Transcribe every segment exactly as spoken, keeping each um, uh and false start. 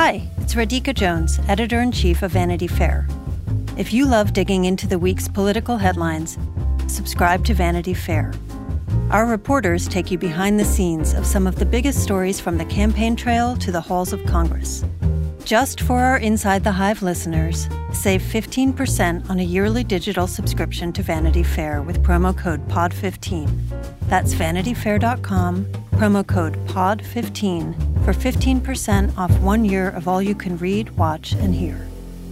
Hi, it's Radhika Jones, Editor-in-Chief of Vanity Fair. If you love digging into the week's political headlines, subscribe to Vanity Fair. Our reporters take you behind the scenes of some of the biggest stories from the campaign trail to the halls of Congress. Just for our Inside the Hive listeners, save fifteen percent on a yearly digital subscription to Vanity Fair with promo code P O D fifteen. That's vanity fair dot com, promo code P O D fifteen for fifteen percent off one year of all you can read, watch, and hear.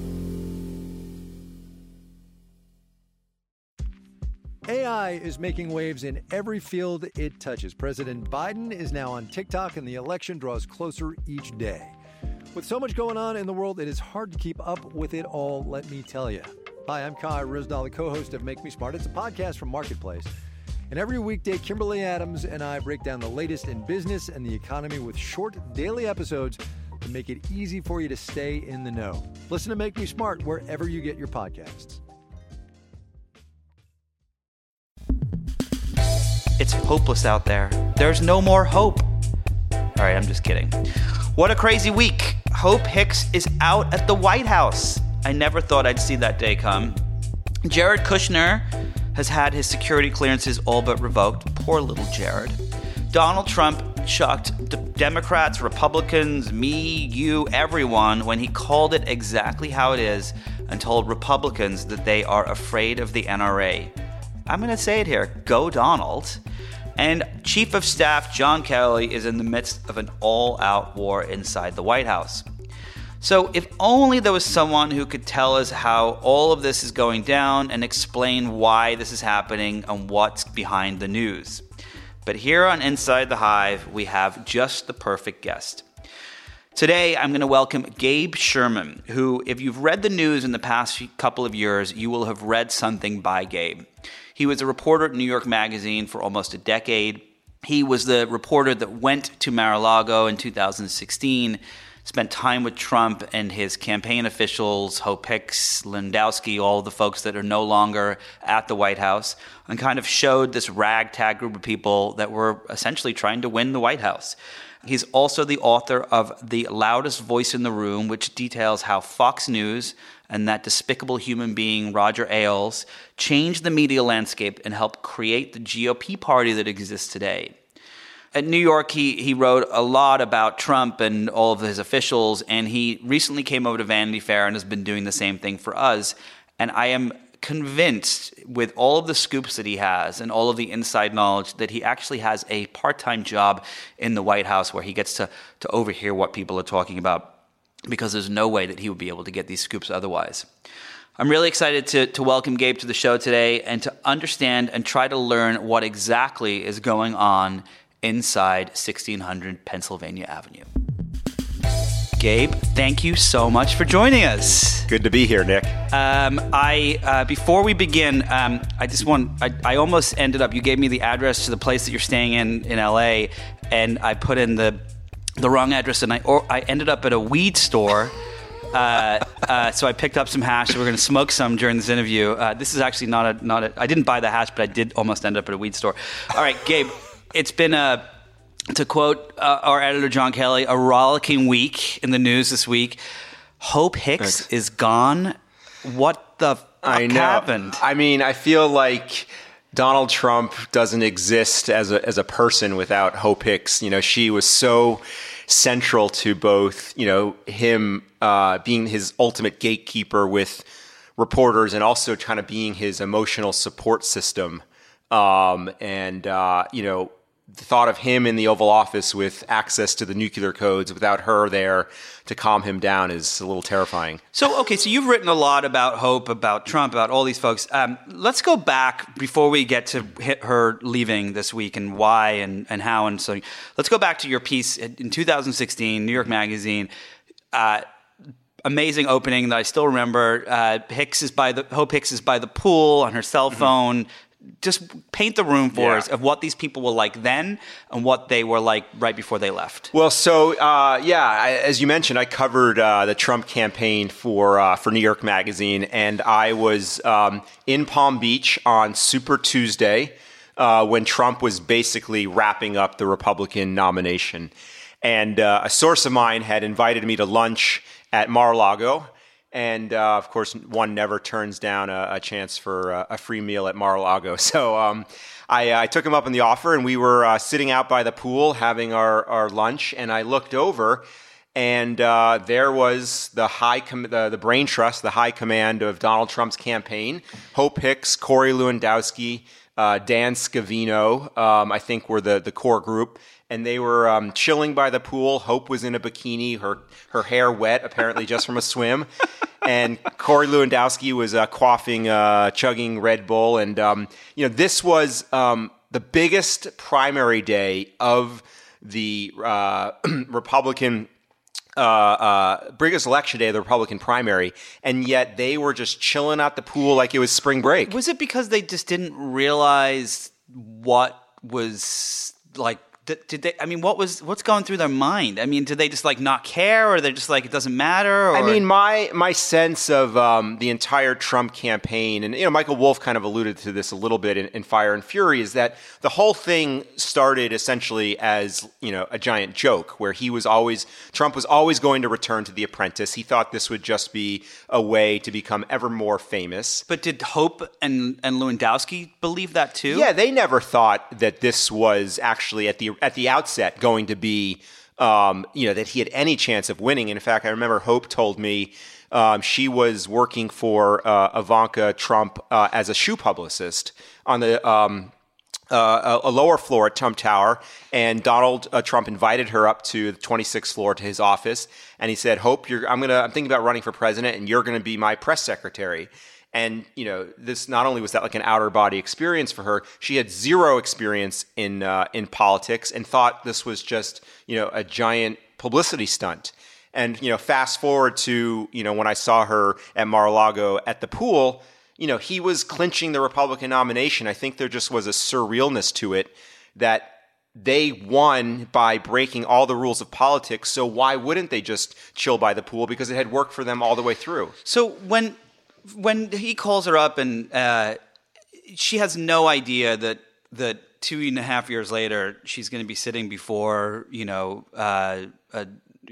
A I is making waves in every field it touches. President Biden is now on TikTok, and the election draws closer each day. With so much going on in the world, it is hard to keep up with it all, let me tell you. Hi, I'm Kai Ryssdal, the co-host of Make Me Smart. It's a podcast from Marketplace. And every weekday, Kimberly Adams and I break down the latest in business and the economy with short daily episodes to make it easy for you to stay in the know. Listen to Make Me Smart wherever you get your podcasts. It's hopeless out there. There's no more hope. All right, I'm just kidding. What a crazy week. Hope Hicks is out at the White House. I never thought I'd see that day come. Jared Kushner has had his security clearances all but revoked. Poor little Jared. Donald Trump shocked d- Democrats, Republicans, me, you, everyone when he called it exactly how it is and told Republicans that they are afraid of the N R A. I'm going to say it here. Go Donald. And Chief of Staff John Kelly is in the midst of an all-out war inside the White House. So if only there was someone who could tell us how all of this is going down and explain why this is happening and what's behind the news. But here on Inside the Hive, we have just the perfect guest. Today, I'm going to welcome Gabe Sherman, who, if you've read the news in the past couple of years, you will have read something by Gabe. He was a reporter at New York Magazine for almost a decade. He was the reporter that went to Mar-a-Lago in two thousand sixteen, spent time with Trump and his campaign officials, Hope Hicks, Lewandowski, all the folks that are no longer at the White House, and kind of showed this ragtag group of people that were essentially trying to win the White House. He's also the author of The Loudest Voice in the Room, which details how Fox News and that despicable human being, Roger Ailes, changed the media landscape and helped create the G O P party that exists today. At New York, he, he wrote a lot about Trump and all of his officials, and he recently came over to Vanity Fair and has been doing the same thing for us. And I am convinced, with all of the scoops that he has and all of the inside knowledge, that he actually has a part-time job in the White House where he gets to, to overhear what people are talking about, because there's no way that he would be able to get these scoops otherwise. I'm really excited to, to welcome Gabe to the show today and to understand and try to learn what exactly is going on inside sixteen hundred Pennsylvania Avenue. Gabe, thank you so much for joining us. Good to be here, Nick. Um, I uh, before we begin, um, I just want, I, I almost ended up, you gave me the address to the place that you're staying in in L A, and I put in the the wrong address, and I or I ended up at a weed store. Uh, uh, so I picked up some hash. We're going to smoke some during this interview. Uh, this is actually not a not a. I didn't buy the hash, but I did almost end up at a weed store. All right, Gabe. It's been a, to quote uh, our editor John Kelly, a rollicking week in the news this week. Hope Hicks Thanks. is gone. What the fuck I know. happened? I mean, I feel like Donald Trump doesn't exist as a as a person without Hope Hicks. You know, she was so central to both, you know, him uh, being his ultimate gatekeeper with reporters and also kind of being his emotional support system. Um, and, uh, you know, the thought of him in the Oval Office with access to the nuclear codes without her there to calm him down is a little terrifying. So, okay, so you've written a lot about Hope, about Trump, about all these folks. Um, let's go back before we get to hit her leaving this week and why and, and how. And so let's go back to your piece in two thousand sixteen, New York Magazine. Uh, amazing opening that I still remember. Uh, Hicks is by the Hope Hicks is by the pool on her cell phone. Mm-hmm. Just paint the room for yeah. us of what these people were like then and what they were like right before they left. Well, so uh, yeah, I, as you mentioned, I covered uh, the Trump campaign for uh, for New York Magazine, and I was um, in Palm Beach on Super Tuesday uh, when Trump was basically wrapping up the Republican nomination. And uh, a source of mine had invited me to lunch at Mar-a-Lago. And, uh, of course, one never turns down a, a chance for a, a free meal at Mar-a-Lago. So um, I, I took him up on the offer, and we were uh, sitting out by the pool having our, our lunch. And I looked over, and uh, there was the high com- the, the brain trust, the high command of Donald Trump's campaign. Hope Hicks, Corey Lewandowski, uh, Dan Scavino, um, I think were the, the core group. And they were um, chilling by the pool. Hope was in a bikini, her her hair wet, apparently just from a swim. And Corey Lewandowski was uh, quaffing, uh, chugging Red Bull. And, um, you know, this was um, the biggest primary day of the uh, Republican Uh, uh, biggest election day of the Republican primary, and yet they were just chilling at the pool like it was spring break. Was it because they just didn't realize what was like? Did, did they? I mean, what was what's going through their mind? I mean, did they just like not care, or they're just like it doesn't matter? Or? I mean, my my sense of um, the entire Trump campaign, and you know, Michael Wolff kind of alluded to this a little bit in, in Fire and Fury, is that the whole thing started essentially as you know a giant joke, where he was always Trump was always going to return to The Apprentice. He thought this would just be a way to become ever more famous. But did Hope and and Lewandowski believe that too? Yeah, they never thought that this was actually at the at the outset going to be, um, you know, that he had any chance of winning. And in fact, I remember Hope told me um, she was working for uh, Ivanka Trump uh, as a shoe publicist on the um, uh, a lower floor at Trump Tower, and Donald uh, Trump invited her up to the twenty-sixth floor to his office, and he said, "Hope, you're, I'm gonna, I'm thinking about running for president, and you're going to be my press secretary." And, you know, this not only was that like an outer body experience for her, she had zero experience in uh, in politics and thought this was just, you know, a giant publicity stunt. And, you know, fast forward to, you know, when I saw her at Mar-a-Lago at the pool, you know, he was clinching the Republican nomination. I think there just was a surrealness to it that they won by breaking all the rules of politics. So why wouldn't they just chill by the pool? Because it had worked for them all the way through. So when... When he calls her up and uh, she has no idea that that two and a half years later she's going to be sitting before you know uh, a,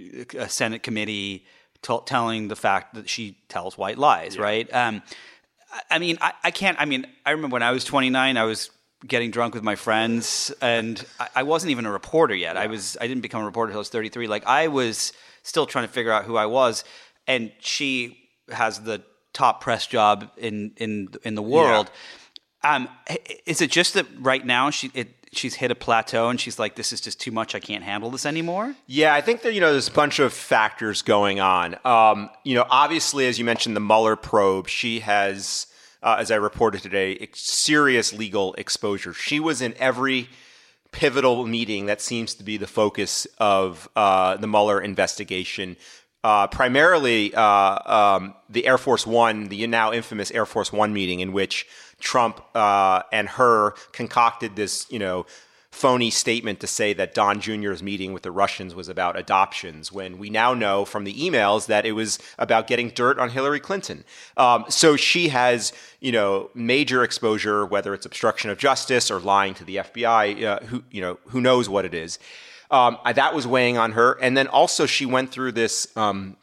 a Senate committee t- telling the fact that she tells white lies, yeah. right? Um, I mean, I, I can't. I mean, I remember when I was twenty-nine, I was getting drunk with my friends, and I, I wasn't even a reporter yet. Yeah. I was. I didn't become a reporter until I was thirty-three. Like I was still trying to figure out who I was, and she has the top press job in in in the world. Yeah. Um, is it just that right now she it, she's hit a plateau and she's like, this is just too much. I can't handle this anymore? Yeah, I think that, you know, there's a bunch of factors going on. Um, you know, obviously, as you mentioned, the Mueller probe, she has, uh, as I reported today, serious legal exposure. She was in every pivotal meeting that seems to be the focus of uh, the Mueller investigation. Uh, primarily uh, um, the Air Force One, the now infamous Air Force One meeting in which Trump uh, and her concocted this, you know, phony statement to say that Don Junior's meeting with the Russians was about adoptions, when we now know from the emails that it was about getting dirt on Hillary Clinton. Um, so she has, you know, major exposure, whether it's obstruction of justice or lying to the F B I, uh, who, you know, who knows what it is. Um, that was weighing on her. And then also she went through this um,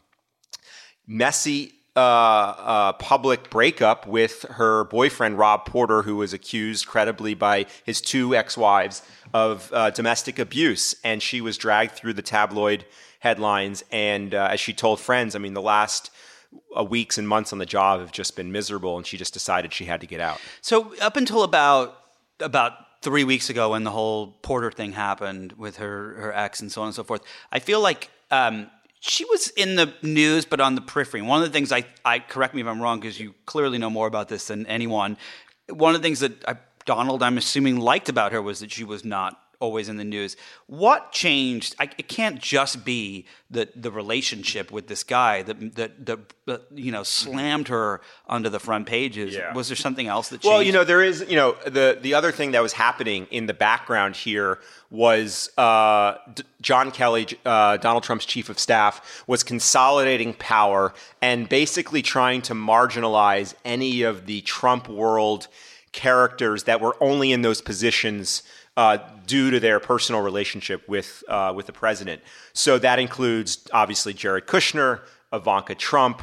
messy uh, uh, public breakup with her boyfriend, Rob Porter, who was accused credibly by his two ex-wives of uh, domestic abuse. And she was dragged through the tabloid headlines. And uh, as she told friends, I mean, the last uh, weeks and months on the job have just been miserable. And she just decided she had to get out. So up until about about... three weeks ago when the whole Porter thing happened with her, her ex and so on and so forth, I feel like um, she was in the news but on the periphery. One of the things I, I correct me if I'm wrong because you clearly know more about this than anyone, one of the things that I, Donald, I'm assuming, liked about her was that she was not always in the news. What changed? I, it can't just be the the relationship with this guy that that, that, that you know slammed her onto the front pages. Yeah. Was there something else that changed? Well, you know, there is, you know, the the other thing that was happening in the background here was uh, D- John Kelly, uh, Donald Trump's chief of staff, was consolidating power and basically trying to marginalize any of the Trump world characters that were only in those positions uh, due to their personal relationship with uh, with the president. So that includes obviously Jared Kushner, Ivanka Trump.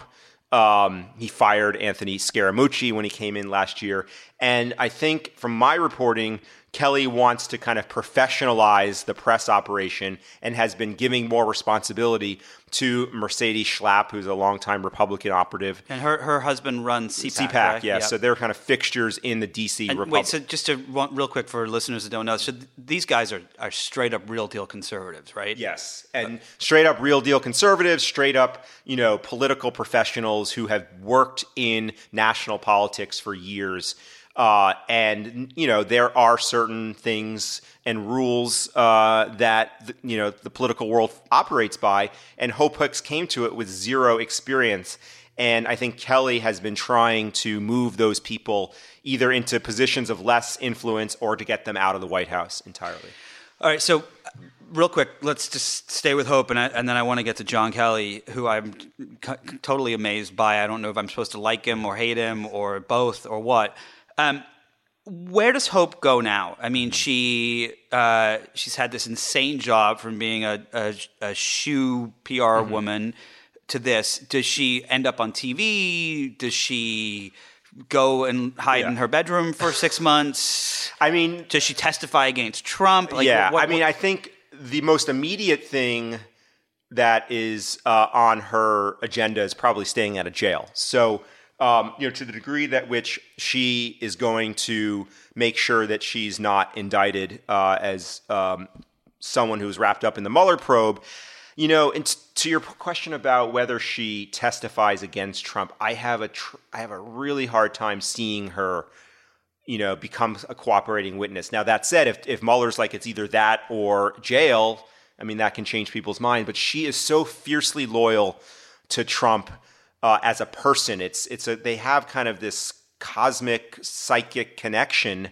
Um, he fired Anthony Scaramucci when he came in last year. And I think from my reporting, Kelly wants to kind of professionalize the press operation and has been giving more responsibility to Mercedes Schlapp, who's a longtime Republican operative. And her, her husband runs C PAC, C PAC, right? yeah. Yep. So they're kind of fixtures in the D C Republican. Wait, so just to real quick for listeners that don't know, so these guys are, are straight up real deal conservatives, right? Yes, and straight up real deal conservatives, straight up, you know, political professionals who have worked in national politics for years. Uh, and, you know, there are certain things and rules uh, that, the, you know, the political world operates by. And Hope Hicks came to it with zero experience. And I think Kelly has been trying to move those people either into positions of less influence or to get them out of the White House entirely. All right. So real quick, let's just stay with Hope. And, I, and then I want to get to John Kelly, who I'm c- totally amazed by. I don't know if I'm supposed to like him or hate him or both or what. Um, where does Hope go now? I mean, she uh, she's had this insane job from being a, a, a shoe P R mm-hmm. woman to this. Does she end up on T V? Does she go and hide yeah. in her bedroom for six months? I mean, does she testify against Trump? Like, yeah, what, what, I mean, I think the most immediate thing that is uh, on her agenda is probably staying out of jail. So. Um, you know, to the degree that which she is going to make sure that she's not indicted uh, as um, someone who's wrapped up in the Mueller probe, you know, and t- to your question about whether she testifies against Trump, I have a tr- I have a really hard time seeing her, you know, become a cooperating witness. Now, that said, if if Mueller's like it's either that or jail, I mean, that can change people's minds. But she is so fiercely loyal to Trump. Uh, as a person, it's it's a they have kind of this cosmic psychic connection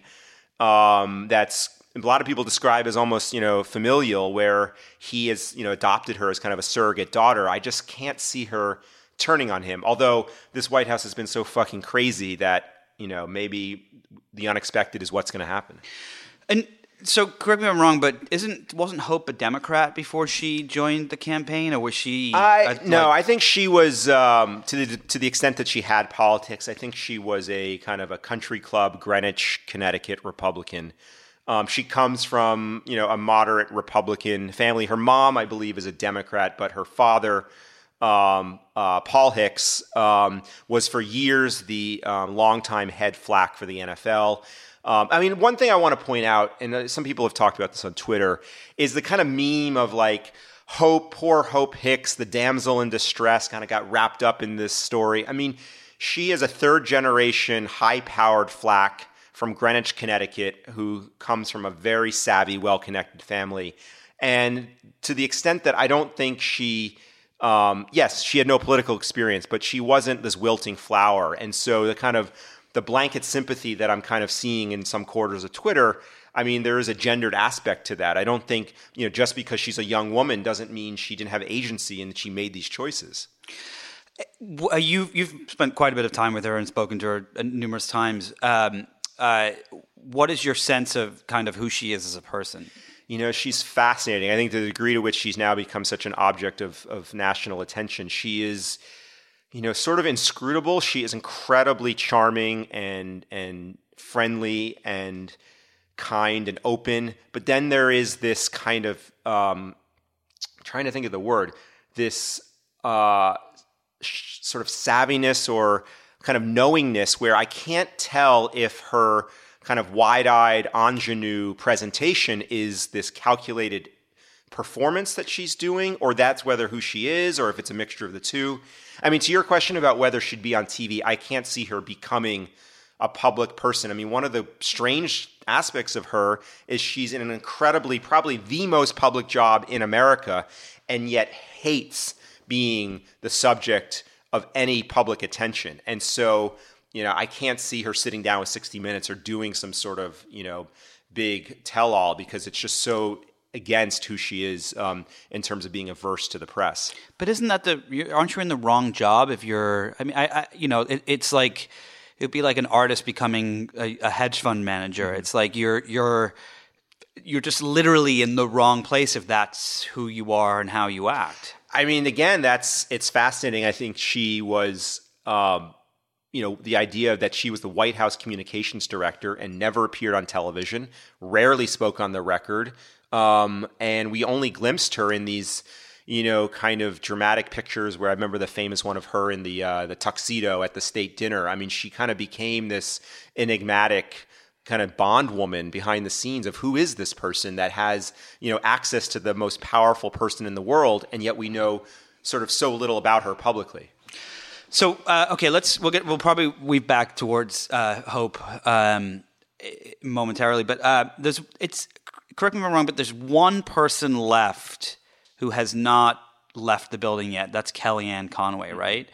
um, that's a lot of people describe as almost you know familial, where he has you know adopted her as kind of a surrogate daughter. I just can't see her turning on him. Although this White House has been so fucking crazy that you know maybe the unexpected is what's going to happen. And so, correct me if I'm wrong, but isn't wasn't Hope a Democrat before she joined the campaign, or was she? I a, like, no, I think she was um, to the to the extent that she had politics. I think she was a kind of a country club, Greenwich, Connecticut Republican. Um, she comes from you know a moderate Republican family. Her mom, I believe, is a Democrat, but her father, um, uh, Paul Hicks, um, was for years the um, longtime head flack for the N F L. Um, I mean, one thing I want to point out, and some people have talked about this on Twitter, is the kind of meme of like Hope, poor Hope Hicks, the damsel in distress, kind of got wrapped up in this story. I mean, she is a third generation, high powered flack from Greenwich, Connecticut, who comes from a very savvy, well connected family. And to the extent that I don't think she, um, yes, she had no political experience, but she wasn't this wilting flower. And so the kind of the blanket sympathy that I'm kind of seeing in some quarters of Twitter, I mean, there is a gendered aspect to that. I don't think, you know, just because she's a young woman doesn't mean she didn't have agency and that she made these choices. You've, you've spent quite a bit of time with her and spoken to her numerous times. Um, uh, what is your sense of kind of who she is as a person? You know, she's fascinating. I think to the degree to which she's now become such an object of, of national attention, she is... you know, sort of inscrutable. She is incredibly charming and and friendly and kind and open. But then there is this kind of, um, I'm trying to think of the word, this uh, sh- sort of savviness or kind of knowingness where I can't tell if her kind of wide-eyed ingenue presentation is this calculated performance that she's doing, or that's whether who she is, or if it's a mixture of the two. I mean, to your question about whether she'd be on T V, I can't see her becoming a public person. I mean, one of the strange aspects of her is she's in an incredibly, probably the most public job in America, and yet hates being the subject of any public attention. And so, you know, I can't see her sitting down with sixty minutes or doing some sort of, you know, big tell-all, because it's just so against who she is um, in terms of being averse to the press. But isn't that the, aren't you in the wrong job if you're, I mean, I, I you know, it, it's like, it would be like an artist becoming a, a hedge fund manager. Mm-hmm. It's like you're, you're, you're just literally in the wrong place if that's who you are and how you act. I mean, again, that's it's fascinating. I think she was, um, you know, the idea that she was the White House communications director and never appeared on television, rarely spoke on the record, um, and we only glimpsed her in these, you know, kind of dramatic pictures where I remember the famous one of her in the uh, the tuxedo at the state dinner. I mean, she kind of became this enigmatic kind of bond woman behind the scenes of who is this person that has, you know, access to the most powerful person in the world, and yet we know sort of so little about her publicly. So uh, okay, let's we'll get we'll probably weave back towards uh, Hope um, momentarily, but uh, there's it's correct me if I'm wrong, but there's one person left who has not left the building yet. That's Kellyanne Conway, right?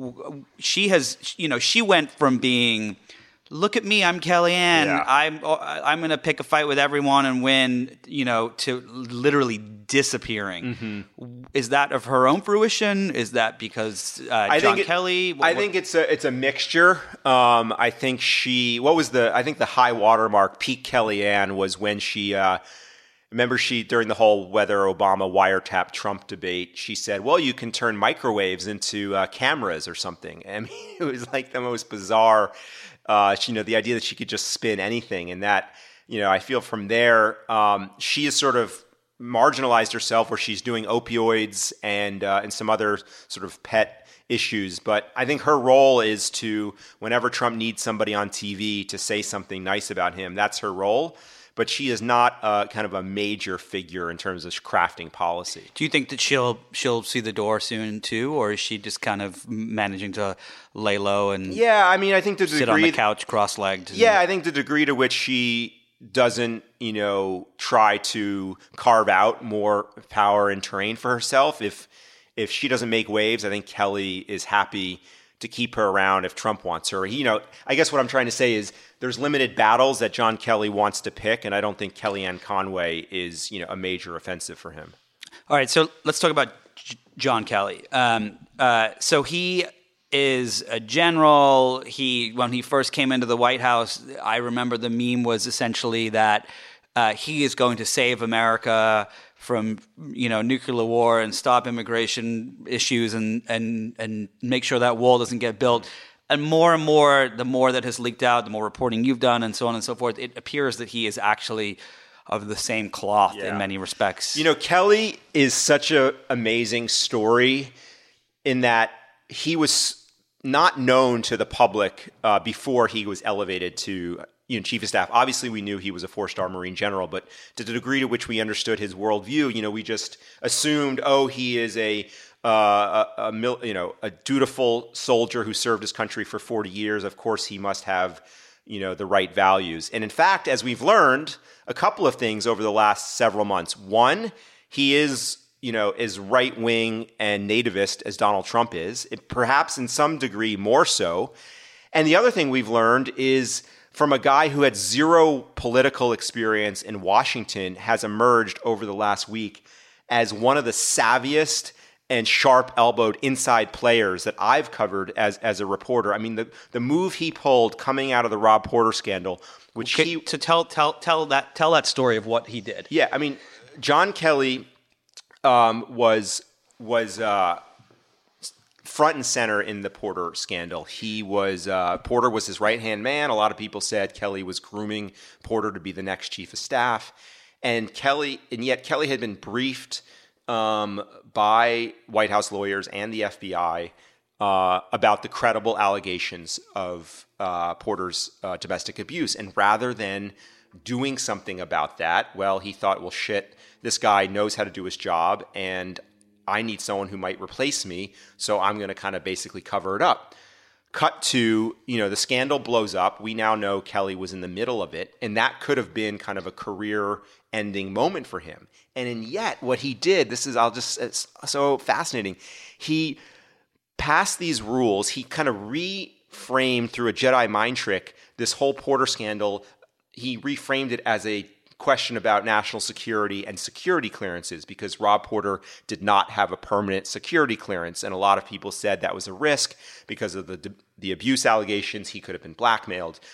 She has, you know, she went from being, look at me, I'm Kellyanne, yeah. I'm I'm going to pick a fight with everyone and win, you know, to literally disappearing. Mm-hmm. Is that of her own fruition? Is that because uh, I John think it, Kelly? What, I think it's a it's a mixture. Um, I think she, what was the, I think the high watermark, peak Kellyanne was when she, uh, remember she, during the whole whether Obama wiretapped Trump debate, she said, well, you can turn microwaves into uh, cameras or something. I mean, it was like the most bizarre, uh, you know, the idea that she could just spin anything. And that, you know, I feel from there, um, she has sort of marginalized herself where she's doing opioids and uh, and some other sort of pet issues. But I think her role is to, whenever Trump needs somebody on T V to say something nice about him, that's her role. But she is not uh, kind of a major figure in terms of crafting policy. Do you think that she'll she'll see the door soon too, or is she just kind of managing to lay low and yeah? I mean, I think the sit degree on the couch cross-legged. And... Yeah, I think the degree to which she doesn't, you know, try to carve out more power and terrain for herself. If if she doesn't make waves, I think Kelly is happy to keep her around if Trump wants her. You know, I guess what I'm trying to say is there's limited battles that John Kelly wants to pick, and I don't think Kellyanne Conway is, you know, a major offensive for him. All right, so let's talk about J- John Kelly. Um, uh, so he is a general. He when he first came into the White House, I remember the meme was essentially that uh, he is going to save America from, you know, nuclear war and stop immigration issues and and and make sure that wall doesn't get built. And more and more, the more that has leaked out, the more reporting you've done and so on and so forth, it appears that he is actually of the same cloth yeah. in many respects. You know, Kelly is such an amazing story in that he was not known to the public uh, before he was elevated to, you know, chief of staff. Obviously, we knew he was a four-star Marine general, but to the degree to which we understood his worldview, you know, we just assumed, oh, he is a Uh, a, a mil, you know, a dutiful soldier who served his country for forty years. Of course, he must have, you know, the right values. And in fact, as we've learned, a couple of things over the last several months. One, he is, you know, as right-wing and nativist as Donald Trump is, it, perhaps in some degree more so. And the other thing we've learned is from a guy who had zero political experience in Washington has emerged over the last week as one of the savviest and sharp-elbowed inside players that I've covered as as a reporter. I mean, the the move he pulled coming out of the Rob Porter scandal, which okay, he to tell tell tell that tell that story of what he did. Yeah, I mean, John Kelly um, was was uh, front and center in the Porter scandal. He was uh, Porter was his right-hand man. A lot of people said Kelly was grooming Porter to be the next chief of staff, and Kelly, and yet Kelly had been briefed Um, by White House lawyers and the F B I uh, about the credible allegations of uh, Porter's uh, domestic abuse. And rather than doing something about that, well, he thought, well, shit, this guy knows how to do his job, and I need someone who might replace me, so I'm going to kind of basically cover it up. Cut to, you know, the scandal blows up. We now know Kelly was in the middle of it, and that could have been kind of a career-ending moment for him. And and yet, what he did, this is, I'll just, it's so fascinating. He passed these rules. He kind of reframed through a Jedi mind trick this whole Porter scandal. He reframed it as a question about national security and security clearances because Rob Porter did not have a permanent security clearance. And a lot of people said that was a risk because of the the abuse allegations. He could have been blackmailed.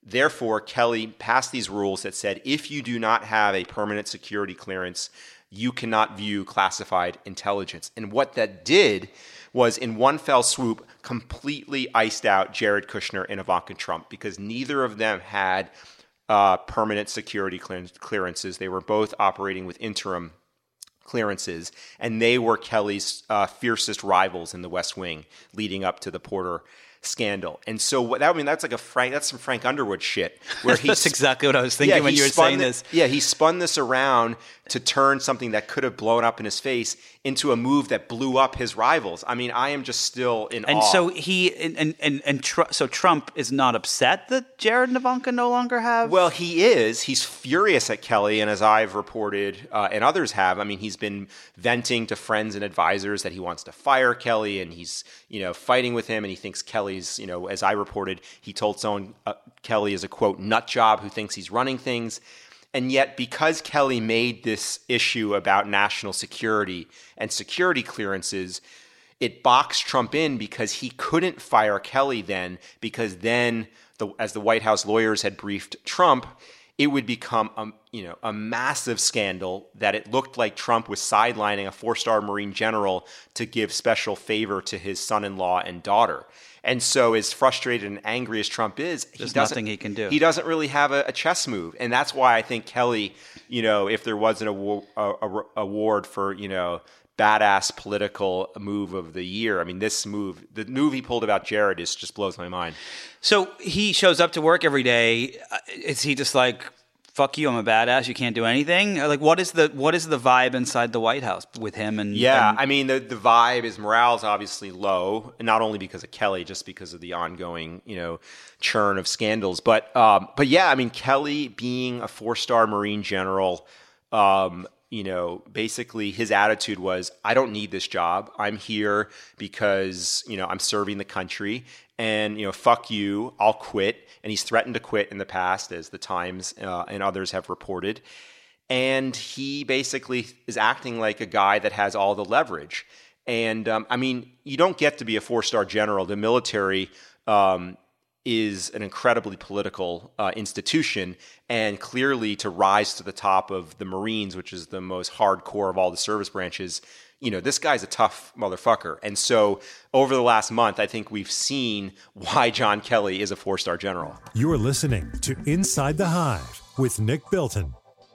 therefore, Kelly passed these rules that said if you do not have a permanent security clearance, you cannot view classified intelligence. And what that did was, in one fell swoop, completely iced out Jared Kushner and Ivanka Trump, because neither of them had uh, permanent security clearances. They were both operating with interim clearances, and they were Kelly's uh, fiercest rivals in the West Wing leading up to the Porter scandal. And so what that I mean that's like a Frank that's some Frank Underwood shit where he That's exactly what I was thinking yeah, when you were saying the, this. Yeah, he spun this around to turn something that could have blown up in his face into a move that blew up his rivals. I mean, I am just still in and awe. And so he and and and, and tr- so Trump is not upset that Jared and Ivanka no longer have. Well, he is. He's furious at Kelly, and as I've reported, uh, and others have, I mean, he's been venting to friends and advisors that he wants to fire Kelly, and he's you know fighting with him, and he thinks Kelly's you know as I reported, he told someone uh, Kelly is a quote nut job who thinks he's running things. And yet, because Kelly made this issue about national security and security clearances, it boxed Trump in because he couldn't fire Kelly then, because then, the, as the White House lawyers had briefed Trump, it would become a, you know, a massive scandal that it looked like Trump was sidelining a four-star Marine general to give special favor to his son-in-law and daughter. And so, as frustrated and angry as Trump is, he There's doesn't, nothing he can do. He doesn't really have a, a chess move, and that's why I think Kelly, you know, if there was an award, a, a, award for you know badass political move of the year, I mean, this move, the move he pulled about Jared, is just blows my mind. So he shows up to work every day. Is he just like, fuck you, I'm a badass, you can't do anything? Like, what is the what is the vibe inside the White House with him? And Yeah, and- I mean, the, the vibe is morale's obviously low, and not only because of Kelly, just because of the ongoing, you know, churn of scandals. But, um, but yeah, I mean, Kelly being a four-star Marine general, um, you know, basically his attitude was, I don't need this job. I'm here because, you know, I'm serving the country, and, you know, fuck you, I'll quit. And he's threatened to quit in the past, as the Times uh, and others have reported. And he basically is acting like a guy that has all the leverage. And, um, I mean, you don't get to be a four-star general. The military um, is an incredibly political uh, institution. And clearly, to rise to the top of the Marines, which is the most hardcore of all the service branches, you know, this guy's a tough motherfucker. And so over the last month, I think we've seen why John Kelly is a four-star general. You're listening to Inside the Hive with Nick Bilton.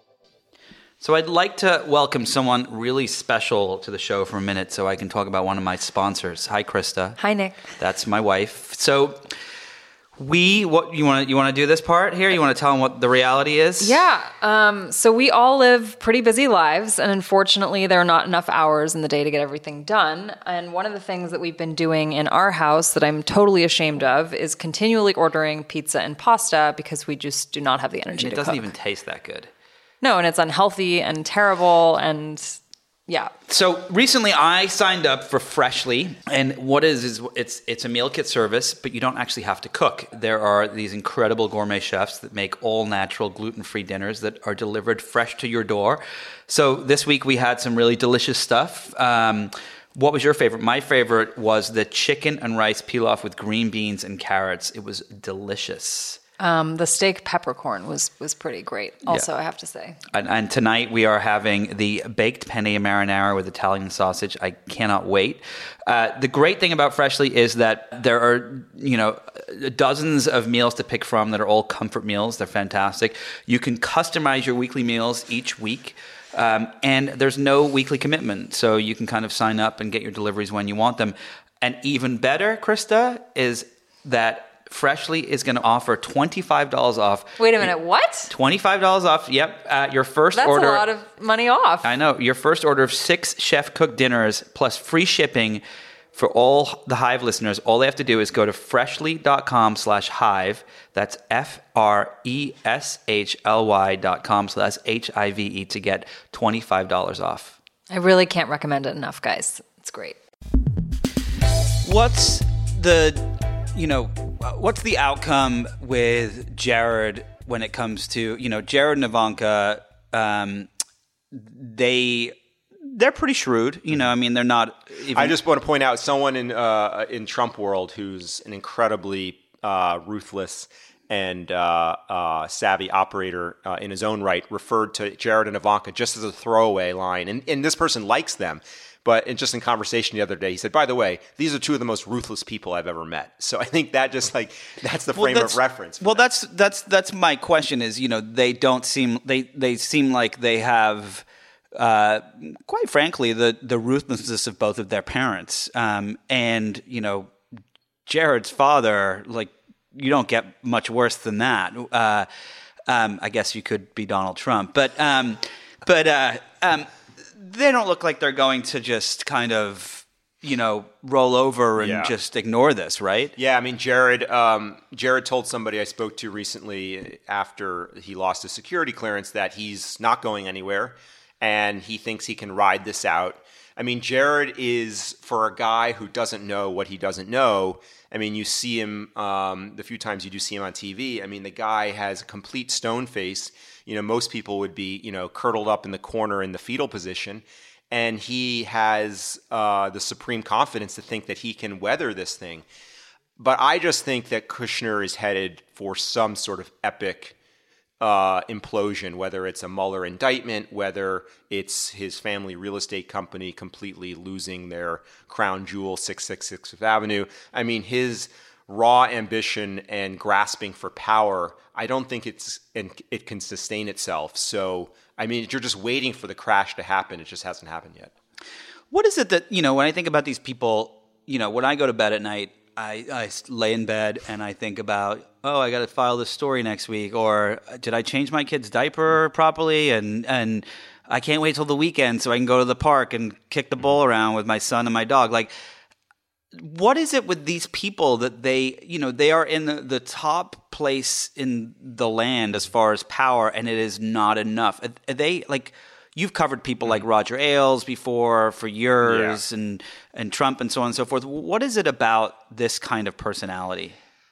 So I'd like to welcome someone really special to the show for a minute so I can talk about one of my sponsors. Hi, Krista. Hi, Nick. That's my wife. So we, what you want to you want to do this part here? You want to tell them what the reality is? Yeah. Um, so we all live pretty busy lives, and unfortunately, there are not enough hours in the day to get everything done. And one of the things that we've been doing in our house that I'm totally ashamed of is continually ordering pizza and pasta because we just do not have the energy And it to doesn't cook. even taste that good. No, and it's unhealthy and terrible, and yeah. So recently I signed up for Freshly, and what is is it's it's a meal kit service, but you don't actually have to cook. There are these incredible gourmet chefs that make all natural gluten-free dinners that are delivered fresh to your door. So this week we had some really delicious stuff. Um, what was your favorite? My favorite was the chicken and rice pilaf with green beans and carrots. It was delicious. Um, the steak peppercorn was was pretty great. Also, Yeah. I have to say. And, and tonight we are having the baked penne marinara with Italian sausage. I cannot wait. Uh, the great thing about Freshly is that there are, you know, dozens of meals to pick from that are all comfort meals. They're fantastic. You can customize your weekly meals each week. Um, and there's no weekly commitment. So you can kind of sign up and get your deliveries when you want them. And even better, Krista, is that Freshly is going to offer twenty-five dollars off. Wait a minute, what? twenty-five dollars off, yep. Uh, your first That's order. a lot of money off. I know. Your first order of six chef-cooked dinners plus free shipping for all the Hive listeners. All they have to do is go to freshly.com slash hive. That's F R E S H L Y dot com slash H I V E to get twenty-five dollars off. I really can't recommend it enough, guys. It's great. What's the, you know, what's the outcome with Jared when it comes to, you know, Jared and Ivanka, um, they, they're pretty shrewd. You know, I mean, they're not even... I just want to point out someone in uh, in Trump world who's an incredibly uh, ruthless and uh, uh, savvy operator uh, in his own right, referred to Jared and Ivanka just as a throwaway line. And, and this person likes them. But in, just in conversation the other day, he said, by the way, these are two of the most ruthless people I've ever met. So I think that just like, that's the frame well, of reference. Well, them. that's that's that's my question is, you know, they don't seem, they, they seem like they have, uh, quite frankly, the, the ruthlessness of both of their parents. Um, and, you know, Jared's father, like, you don't get much worse than that. Uh, um, I guess you could be Donald Trump. But, um, but, uh, um, they don't look like they're going to just kind of, you know, roll over and yeah. just ignore this, right? Yeah, I mean, Jared um, Jared told somebody I spoke to recently after he lost his security clearance that he's not going anywhere and he thinks he can ride this out. I mean, Jared is, for a guy who doesn't know what he doesn't know, I mean, you see him, um, the few times you do see him on T V, I mean, the guy has a complete stone face. You know, most people would be, you know, curdled up in the corner in the fetal position. And he has uh, the supreme confidence to think that he can weather this thing. But I just think that Kushner is headed for some sort of epic uh, implosion, whether it's a Mueller indictment, whether it's his family real estate company completely losing their crown jewel, six sixty-six Fifth Avenue. I mean, his raw ambition and grasping for power, I don't think it's it can sustain itself. So, I mean, you're just waiting for the crash to happen. It just hasn't happened yet. What is it that, you know, when I think about these people, you know, when I go to bed at night, I, I lay in bed and I think about, oh, I got to file this story next week, or did I change my kid's diaper properly? And and I can't wait till the weekend so I can go to the park and kick the ball around with my son and my dog. Like, what is it with these people that they, you know, they are in the, the top place in the land as far as power, and it is not enough? Are, are they like, you've covered people like Roger Ailes before for years, yeah. and and Trump and so on and so forth. What is it about this kind of personality?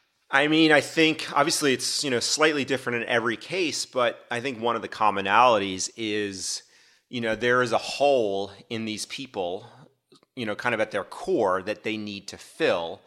I mean, I think obviously it's, you know, slightly different in every case, but I think one of the commonalities is, you know, there is a hole in these people, you know, kind of at their core that they need to fill.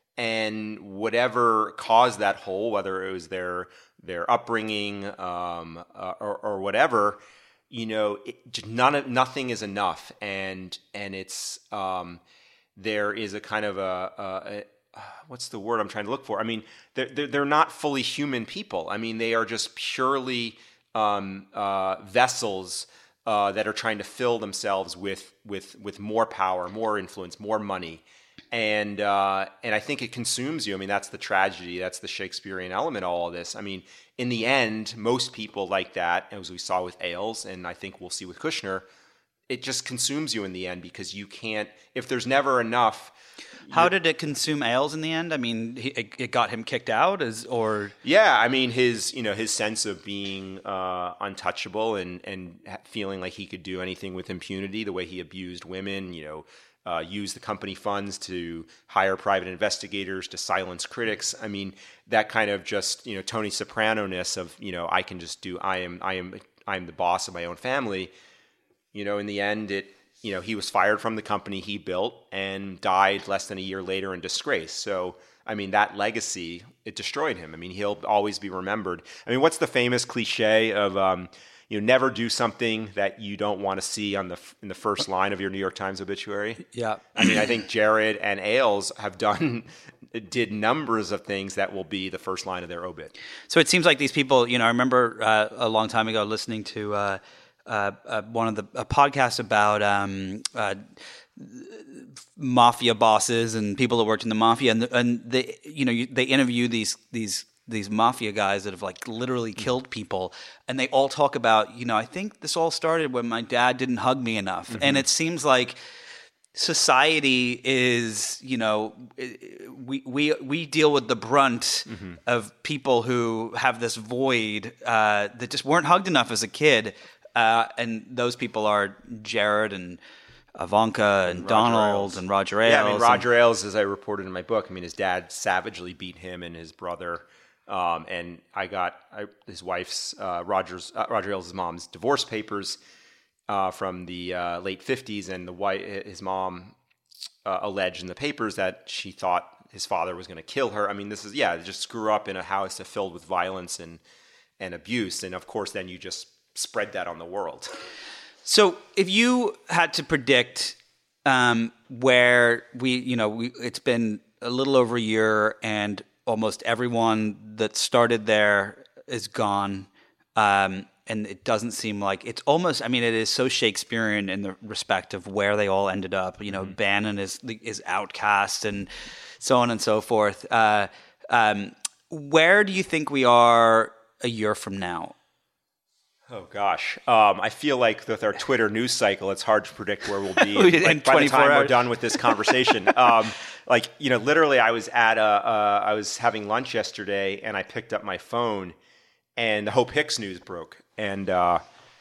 And whatever caused that hole, whether it was their their upbringing um, uh, or, or whatever, you know, it, just none of, nothing is enough. And and it's um, there is a kind of a, a, a what's the word I'm trying to look for? I mean, they're they're, they're not fully human people. I mean, they are just purely um, uh, vessels Uh, that are trying to fill themselves with with with more power, more influence, more money, and uh, and I think it consumes you. I mean, that's the tragedy. That's the Shakespearean element of all of this. I mean, in the end, most people like that, as we saw with Ailes, and I think we'll see with Kushner, it just consumes you in the end because you can't. If there's never enough. How did it consume Ailes in the end? I mean, he, it, it got him kicked out, as or yeah. I mean, his you know his sense of being uh, untouchable and and feeling like he could do anything with impunity, the way he abused women, you know, uh, used the company funds to hire private investigators to silence critics. I mean, that kind of just you know Tony Soprano-ness of you know I can just do I am I am I am the boss of my own family. You know, in the end, it. You know, he was fired from the company he built and died less than a year later in disgrace. So, I mean, that legacy, it destroyed him. I mean, he'll always be remembered. I mean, what's the famous cliche of, um, you know, never do something that you don't want to see on the in the first line of your New York Times obituary? Yeah. I mean, I think Jared and Ailes have done, did numbers of things that will be the first line of their obit. So it seems like these people, you know, I remember uh, a long time ago listening to uh, Uh, uh, one of the a podcast about um, uh, mafia bosses and people that worked in the mafia, and the, and they you know you, they interview these these these mafia guys that have like literally killed people, and they all talk about you know I think this all started when my dad didn't hug me enough, mm-hmm. and it seems like society is you know we we we deal with the brunt mm-hmm. of people who have this void uh, that just weren't hugged enough as a kid. Uh, and those people are Jared and Ivanka and, and Donald Ailes. and Roger Ailes. Yeah, I mean, Roger and, Ailes, as I reported in my book, I mean, his dad savagely beat him and his brother. Um, and I got I, his wife's, uh, Roger's, uh, Roger Ailes' mom's divorce papers uh, from the uh, late fifties. And the wife, his mom uh, alleged in the papers that she thought his father was going to kill her. I mean, this is, yeah, just grew up in a house filled with violence and, and abuse. And of course, then you just spread that on the world. So if you had to predict um, where we, you know, we, it's been a little over a year and almost everyone that started there is gone. Um, and it doesn't seem like it's almost, I mean, it is so Shakespearean in the respect of where they all ended up. You know, mm-hmm. Bannon is is outcast and so on and so forth. Uh, um, where do you think we are a year from now? Oh, gosh. Um, I feel like with our Twitter news cycle, it's hard to predict where we'll be like, by the time hours. we're done with this conversation. um, like, you know, literally I was at a, uh, I was having lunch yesterday and I picked up my phone and the Hope Hicks news broke. And uh,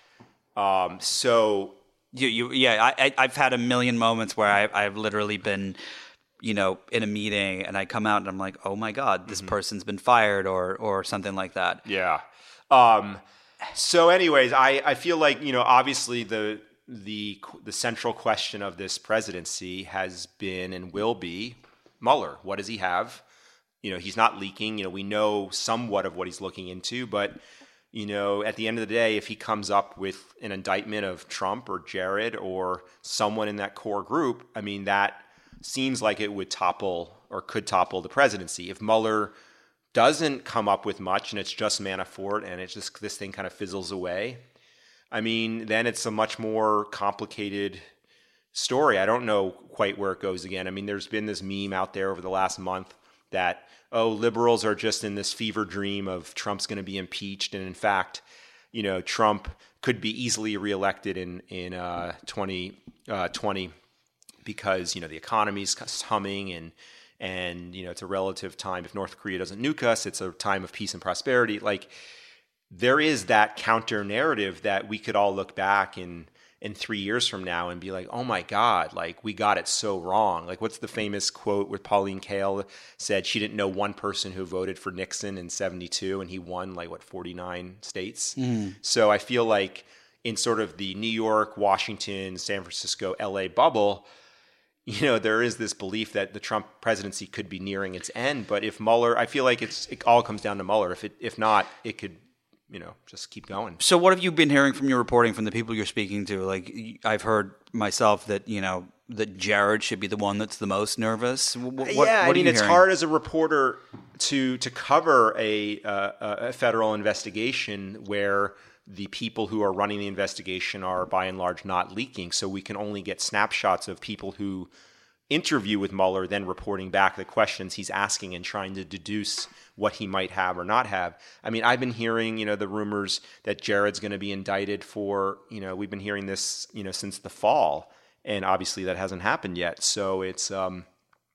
um, so... You, you, yeah, I, I've had a million moments where I, I've literally been, you know, in a meeting and I come out and I'm like, oh my God, this mm-hmm. person's been fired or or something like that. Yeah. Um, so anyways, I, I feel like, you know, obviously the the the central question of this presidency has been and will be Mueller. What does he have? You know, he's not leaking. You know, we know somewhat of what he's looking into, but... You know, at the end of the day, if he comes up with an indictment of Trump or Jared or someone in that core group, I mean, that seems like it would topple or could topple the presidency. If Mueller doesn't come up with much and it's just Manafort and it's just this thing kind of fizzles away, I mean, then it's a much more complicated story. I don't know quite where it goes again. I mean, there's been this meme out there over the last month that, oh, liberals are just in this fever dream of Trump's going to be impeached. And in fact, you know, Trump could be easily reelected in, in uh, twenty twenty because, you know, the economy's humming and, and, you know, it's a relative time. If North Korea doesn't nuke us, it's a time of peace and prosperity. Like, there is that counter narrative that we could all look back in in three years from now and be like, oh my God, like we got it so wrong. Like, what's the famous quote where Pauline Kael said she didn't know one person who voted for Nixon in seventy-two and he won like, what, forty-nine states? Mm. So I feel like in sort of the New York, Washington, San Francisco, L A bubble, you know, there is this belief that the Trump presidency could be nearing its end. But if Mueller, I feel like it's it all comes down to Mueller. If it, if not, it could, you know, just keep going. So what have you been hearing from your reporting from the people you're speaking to? Like, I've heard myself that, you know, that Jared should be the one that's the most nervous. What, yeah, what I mean, it's hearing? hard as a reporter to to cover a, uh, a federal investigation where the people who are running the investigation are by and large not leaking. So we can only get snapshots of people who interview with Mueller, then reporting back the questions he's asking and trying to deduce what he might have or not have. I mean, I've been hearing, you know, the rumors that Jared's going to be indicted for, you know, we've been hearing this, you know, since the fall, and obviously that hasn't happened yet. So it's, um,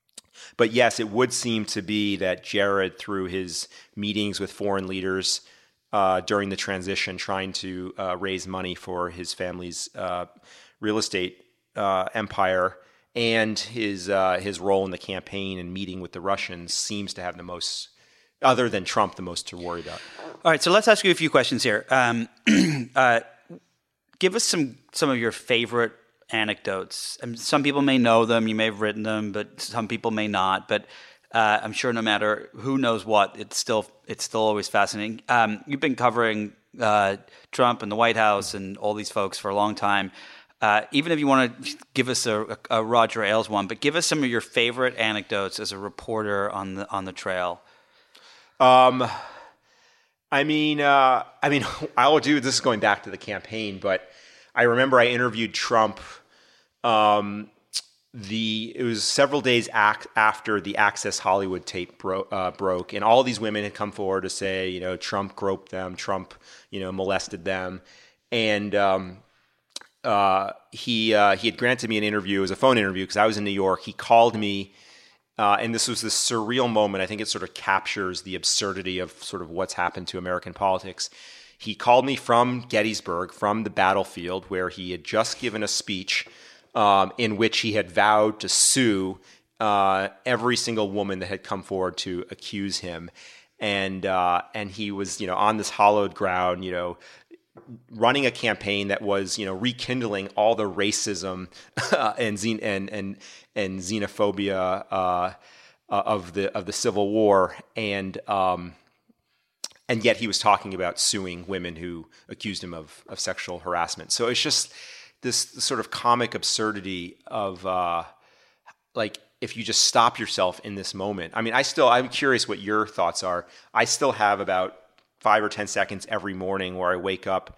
but yes, it would seem to be that Jared, through his meetings with foreign leaders uh, during the transition, trying to uh, raise money for his family's uh, real estate uh, empire, and his uh, his role in the campaign and meeting with the Russians seems to have the most, other than Trump, the most to worry about. All right, so let's ask you a few questions here. Um, uh, give us some some of your favorite anecdotes. I mean, some people may know them, you may have written them, but some people may not. But uh, I'm sure no matter who knows what, it's still it's still always fascinating. Um, you've been covering uh, Trump and the White House and all these folks for a long time. Uh, even if you want to give us a, a Roger Ailes one, but give us some of your favorite anecdotes as a reporter on the on the trail. Um, I mean, uh, I mean, I will do this is going back to the campaign, but I remember I interviewed Trump. Um, the it was several days ac- after the Access Hollywood tape bro- uh, broke, and all these women had come forward to say, you know, Trump groped them, Trump, you know, molested them, and um, uh, he uh, he had granted me an interview. It was a phone interview because I was in New York. He called me. Uh, and this was this surreal moment. I think it sort of captures the absurdity of sort of what's happened to American politics. He called me from Gettysburg, from the battlefield, where he had just given a speech um, in which he had vowed to sue uh, every single woman that had come forward to accuse him. And uh, and he was, you know, on this hallowed ground, you know, running a campaign that was, you know, rekindling all the racism uh, and, xen- and and and xenophobia uh, uh, of the of the Civil War, and um, and yet he was talking about suing women who accused him of of sexual harassment. So it's just this sort of comic absurdity of uh, like if you just stop yourself in this moment. I mean, I still I'm curious what your thoughts are. I still have about five or ten seconds every morning where I wake up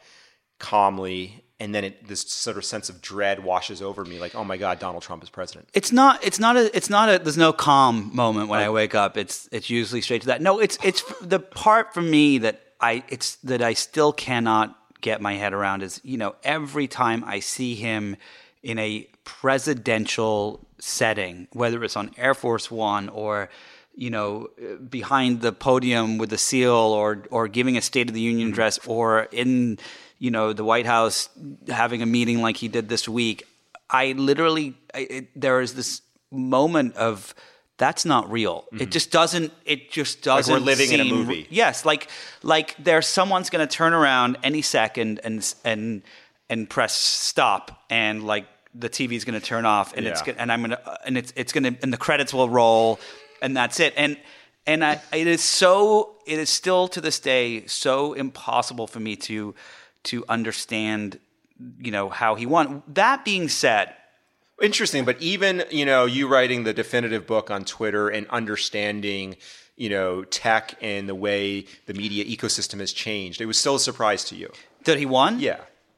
calmly, and then it, this sort of sense of dread washes over me, like, oh my God, Donald Trump is president. It's not. It's not a. It's not a. There's no calm moment when I wake up. It's. It's usually straight to that. No. It's. It's the part for me that I. It's that I still cannot get my head around is, you know, every time I see him in a presidential setting, whether it's on Air Force One or, you know, behind the podium with the seal, or or giving a State of the Union address, or in, you know, the White House having a meeting like he did this week, I literally, I, it, there is this moment of, that's not real. Mm-hmm. It just doesn't, it just doesn't Like we're living seem, in a movie. Yes, like like there's someone's going to turn around any second and and and press stop, and like the T V is going to turn off, and Yeah. it's and I'm going to and it's it's going to and the credits will roll, and that's it. And and I, it is so it is still to this day so impossible for me to to understand, you know, how he won. That being said, Interesting, but even, you know, you writing the definitive book on Twitter and understanding, you know, tech and the way the media ecosystem has changed, it was still a surprise to you. that he won? Yeah.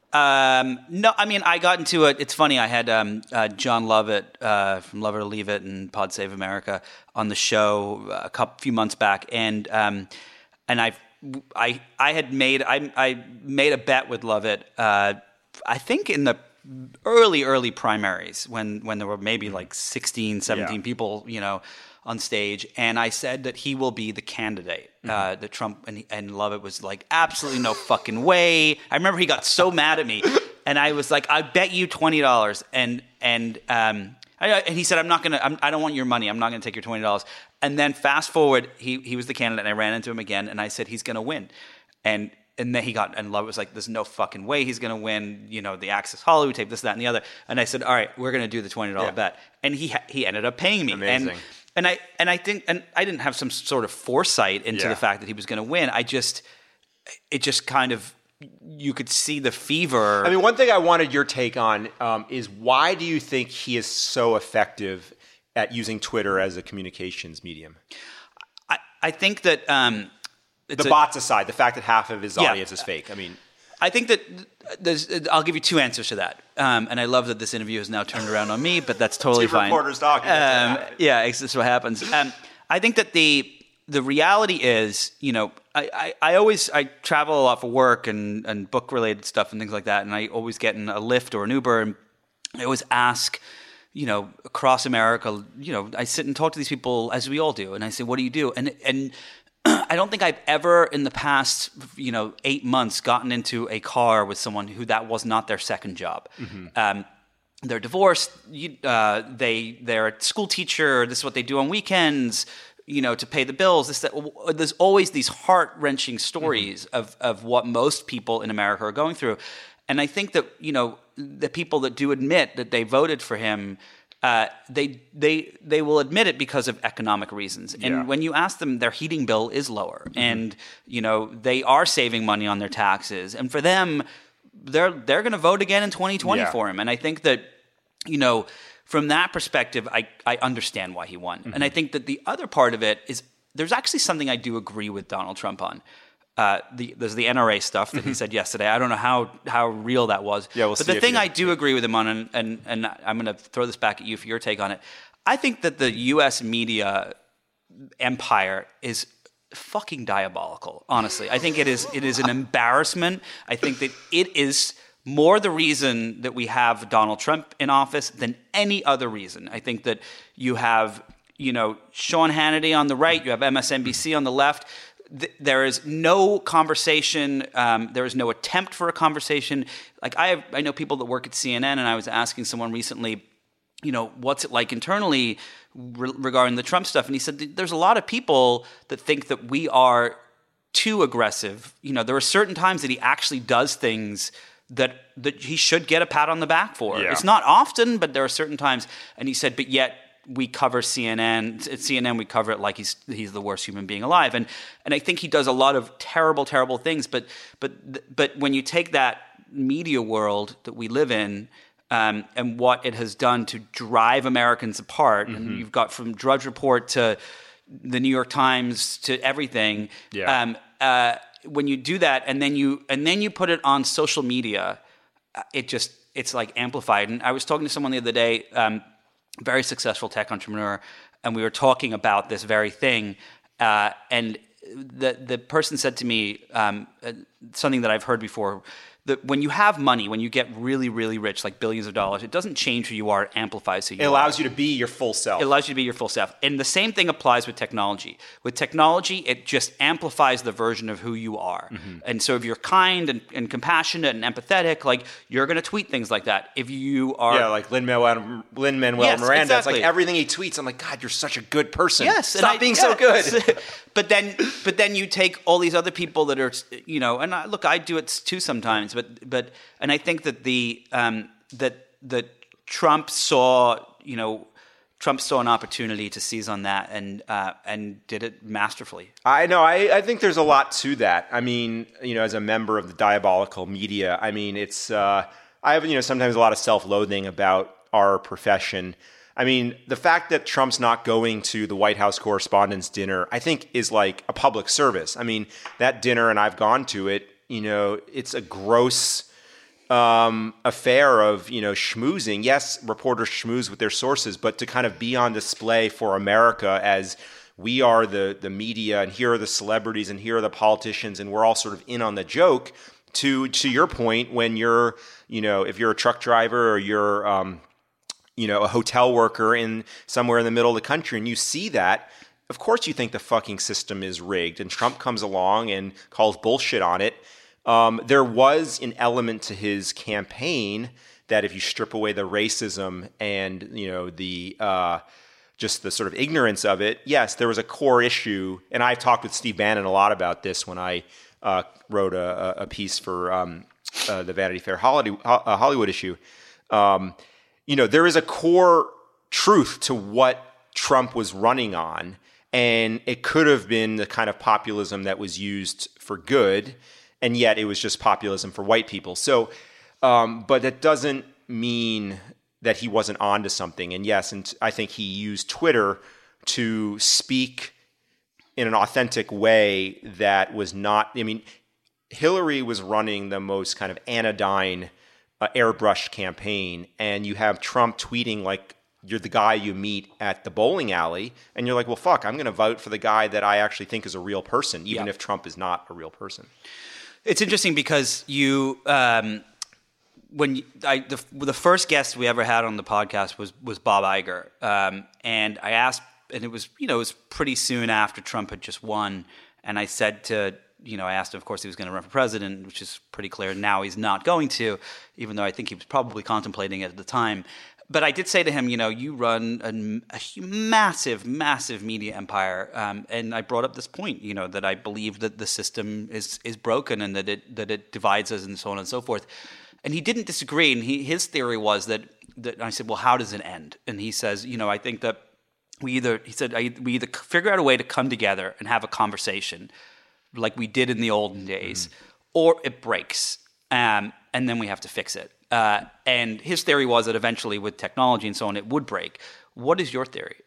Um, no, I mean, I got into it. It's funny. I had um, uh, John Lovett uh, from Love It or Leave It and Pod Save America on the show a couple few months back, and um, and I I I had made I I made a bet with Lovett. Uh, I think in the early early primaries when when there were maybe like sixteen, seventeen Yeah. people, you know, on stage, and I said that he will be the candidate. Mm-hmm. Uh, that Trump and, and Lovett was like, absolutely no fucking way. I remember he got so mad at me, and I was like, I bet you twenty dollars, and and um, I, and he said, I'm not gonna, I'm, I don't want your money. I'm not gonna take your twenty dollars. And then fast forward, he he was the candidate, and I ran into him again, and I said he's gonna win, and. And then he got, and Lovett was like, there's no fucking way he's going to win, you know, the Access Hollywood tape, this, that, and the other. And I said, all right, we're going to do the twenty dollars Yeah. bet. And he ha- he ended up paying me. Amazing. And, and I and I think, and I didn't have some sort of foresight into Yeah. the fact that he was going to win. I just, it just kind of, you could see the fever. I mean, one thing I wanted your take on um, is why do you think he is so effective at using Twitter as a communications medium? I, I think that, um, it's The a- bots aside, the fact that half of his Yeah. audience is fake. I mean, I think that there's, I'll give you two answers to that. Um, and I love that this interview has now turned around on me, but that's totally Two fine. reporters talking, that's what Um, happens. yeah, it's just what happens. Um, I think that the the reality is, you know, I, I, I always I travel a lot for work and, and book related stuff and things like that, and I always get in a Lyft or an Uber, and I always ask, you know, across America, you know, I sit and talk to these people as we all do, and I say, what do you do? And and I don't think I've ever in the past, you know, eight months gotten into a car with someone who that was not their second job. Mm-hmm. Um, they're divorced. You, uh, they they're a school teacher. This is what they do on weekends, you know, to pay the bills. This that. There's always these heart wrenching stories mm-hmm. of of what most people in America are going through, and I think that, you know, the people that do admit that they voted for him. Uh, they they they will admit it because of economic reasons, and Yeah. when you ask them, their heating bill is lower, mm-hmm. and you know they are saving money on their taxes, and for them, they're they're going to vote again in twenty twenty Yeah. for him, and I think that, you know, from that perspective, I I understand why he won, mm-hmm. and I think that the other part of it is there's actually something I do agree with Donald Trump on. Uh, the, there's the N R A stuff that he said yesterday. I don't know how, how real that was. Yeah, we'll but see the if thing you- I do agree with him on, and, and, and I'm going to throw this back at you for your take on it. I think that the U S media empire is fucking diabolical, honestly. I think it is it is an embarrassment. I think that it is more the reason that we have Donald Trump in office than any other reason. I think that you have, you know, Sean Hannity on the right, you have M S N B C on the left. There is no conversation. Um, there is no attempt for a conversation. Like I have, I know people that work at C N N, and I was asking someone recently, you know, what's it like internally re- regarding the Trump stuff? And he said, there's a lot of people that think that we are too aggressive. You know, there are certain times that he actually does things that that he should get a pat on the back for. Yeah. It's not often, but there are certain times. And he said, but yet we cover C N N. At C N N, we cover it like he's he's the worst human being alive, and and I think he does a lot of terrible, terrible things. But but but when you take that media world that we live in, um, and what it has done to drive Americans apart, mm-hmm. and you've got from Drudge Report to the New York Times to everything. Yeah. Um, uh, when you do that, and then you and then you put it on social media, uh, it just it's like amplified. And I was talking to someone the other day. Um, very successful tech entrepreneur, and we were talking about this very thing. Uh, and the the person said to me um, uh, something that I've heard before, that when you have money, when you get really, really rich, like billions of dollars, it doesn't change who you are, it amplifies who you are. It allows you to be your full self. It allows you to be your full self. And the same thing applies with technology. With technology, it just amplifies the version of who you are. Mm-hmm. And so if you're kind and, and compassionate and empathetic, like you're going to tweet things like that. If you are... Yeah, like Lin-Manuel Lin-Manuel Yes, Miranda. exactly. It's like everything he tweets, I'm like, God, you're such a good person. Yes. Stop and I- being yeah. so good. but then but then you take all these other people that are, you know, and I, look, I do it too sometimes, but... but And I think that the um, that that Trump saw, you know, Trump saw an opportunity to seize on that and uh, and did it masterfully. I know. I, I think there's a lot to that. I mean, you know, as a member of the diabolical media, I mean, it's uh, I have, you know, sometimes a lot of self-loathing about our profession. I mean, the fact that Trump's not going to the White House Correspondents' Dinner, I think, is like a public service. I mean, that dinner, and I've gone to it. You know, it's a gross um, affair of, you know, schmoozing. Yes, reporters schmooze with their sources, but to kind of be on display for America as we are the the media, and here are the celebrities, and here are the politicians, and we're all sort of in on the joke. To to your point, when you're, you know, if you're a truck driver or you're, um, you know, a hotel worker in somewhere in the middle of the country, and you see that, of course you think the fucking system is rigged, and Trump comes along and calls bullshit on it. Um, there was an element to his campaign that, if you strip away the racism and, you know, the uh, just the sort of ignorance of it, yes, there was a core issue. And I've talked with Steve Bannon a lot about this when I uh, wrote a, a piece for um, uh, the Vanity Fair Hollywood, uh, Hollywood issue. Um, you know, there is a core truth to what Trump was running on, and it could have been the kind of populism that was used for good. And yet it was just populism for white people. So, um, but that doesn't mean that he wasn't onto something. And yes, and I think he used Twitter to speak in an authentic way that was not, I mean, Hillary was running the most kind of anodyne, uh, airbrushed campaign. And you have Trump tweeting like you're the guy you meet at the bowling alley. And you're like, well, fuck, I'm going to vote for the guy that I actually think is a real person, even Yeah. if Trump is not a real person. It's interesting because you, um, when you, I, the, the first guest we ever had on the podcast was was Bob Iger, um, and I asked, and it was, you know, it was pretty soon after Trump had just won, and I said to, you know, I asked him, of course, he was going to run for president, which is pretty clear now he's not going to, even though I think he was probably contemplating it at the time. But I did say to him, you know, you run a, a massive, massive media empire, um, and I brought up this point, you know, that I believe that the system is is broken and that it that it divides us and so on and so forth. And he didn't disagree, and he, his theory was that that I said, well, how does it end? And he says, you know, I think that we either he said I, we either figure out a way to come together and have a conversation like we did in the olden days, mm-hmm. or it breaks, um, and then we have to fix it. Uh, and his theory was that eventually with technology and so on, it would break. What is your theory?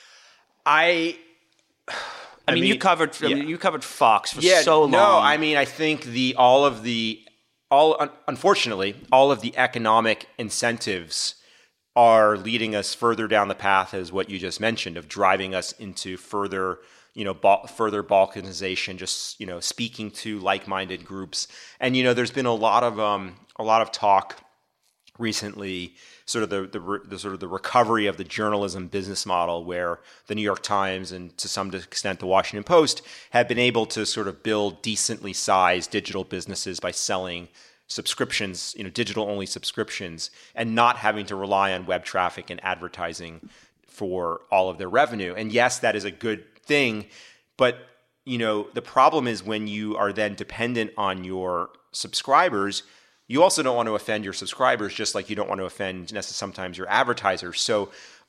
I, I, I mean, mean, you covered I yeah. mean, you covered Fox for yeah, so long. No, I mean, I think the all of the all un, unfortunately all of the economic incentives are leading us further down the path, as what you just mentioned, of driving us into further, you know, ba- further balkanization. Just, you know, speaking to like-minded groups, and you know, there's been a lot of um, a lot of talk recently, sort of the, the the sort of the recovery of the journalism business model, where the New York Times and to some extent the Washington Post have been able to sort of build decently sized digital businesses by selling subscriptions, you know, digital only subscriptions, and not having to rely on web traffic and advertising for all of their revenue. And yes, that is a good thing, but you know, the problem is when you are then dependent on your subscribers, you also don't want to offend your subscribers, just like you don't want to offend necessarily sometimes your advertisers. So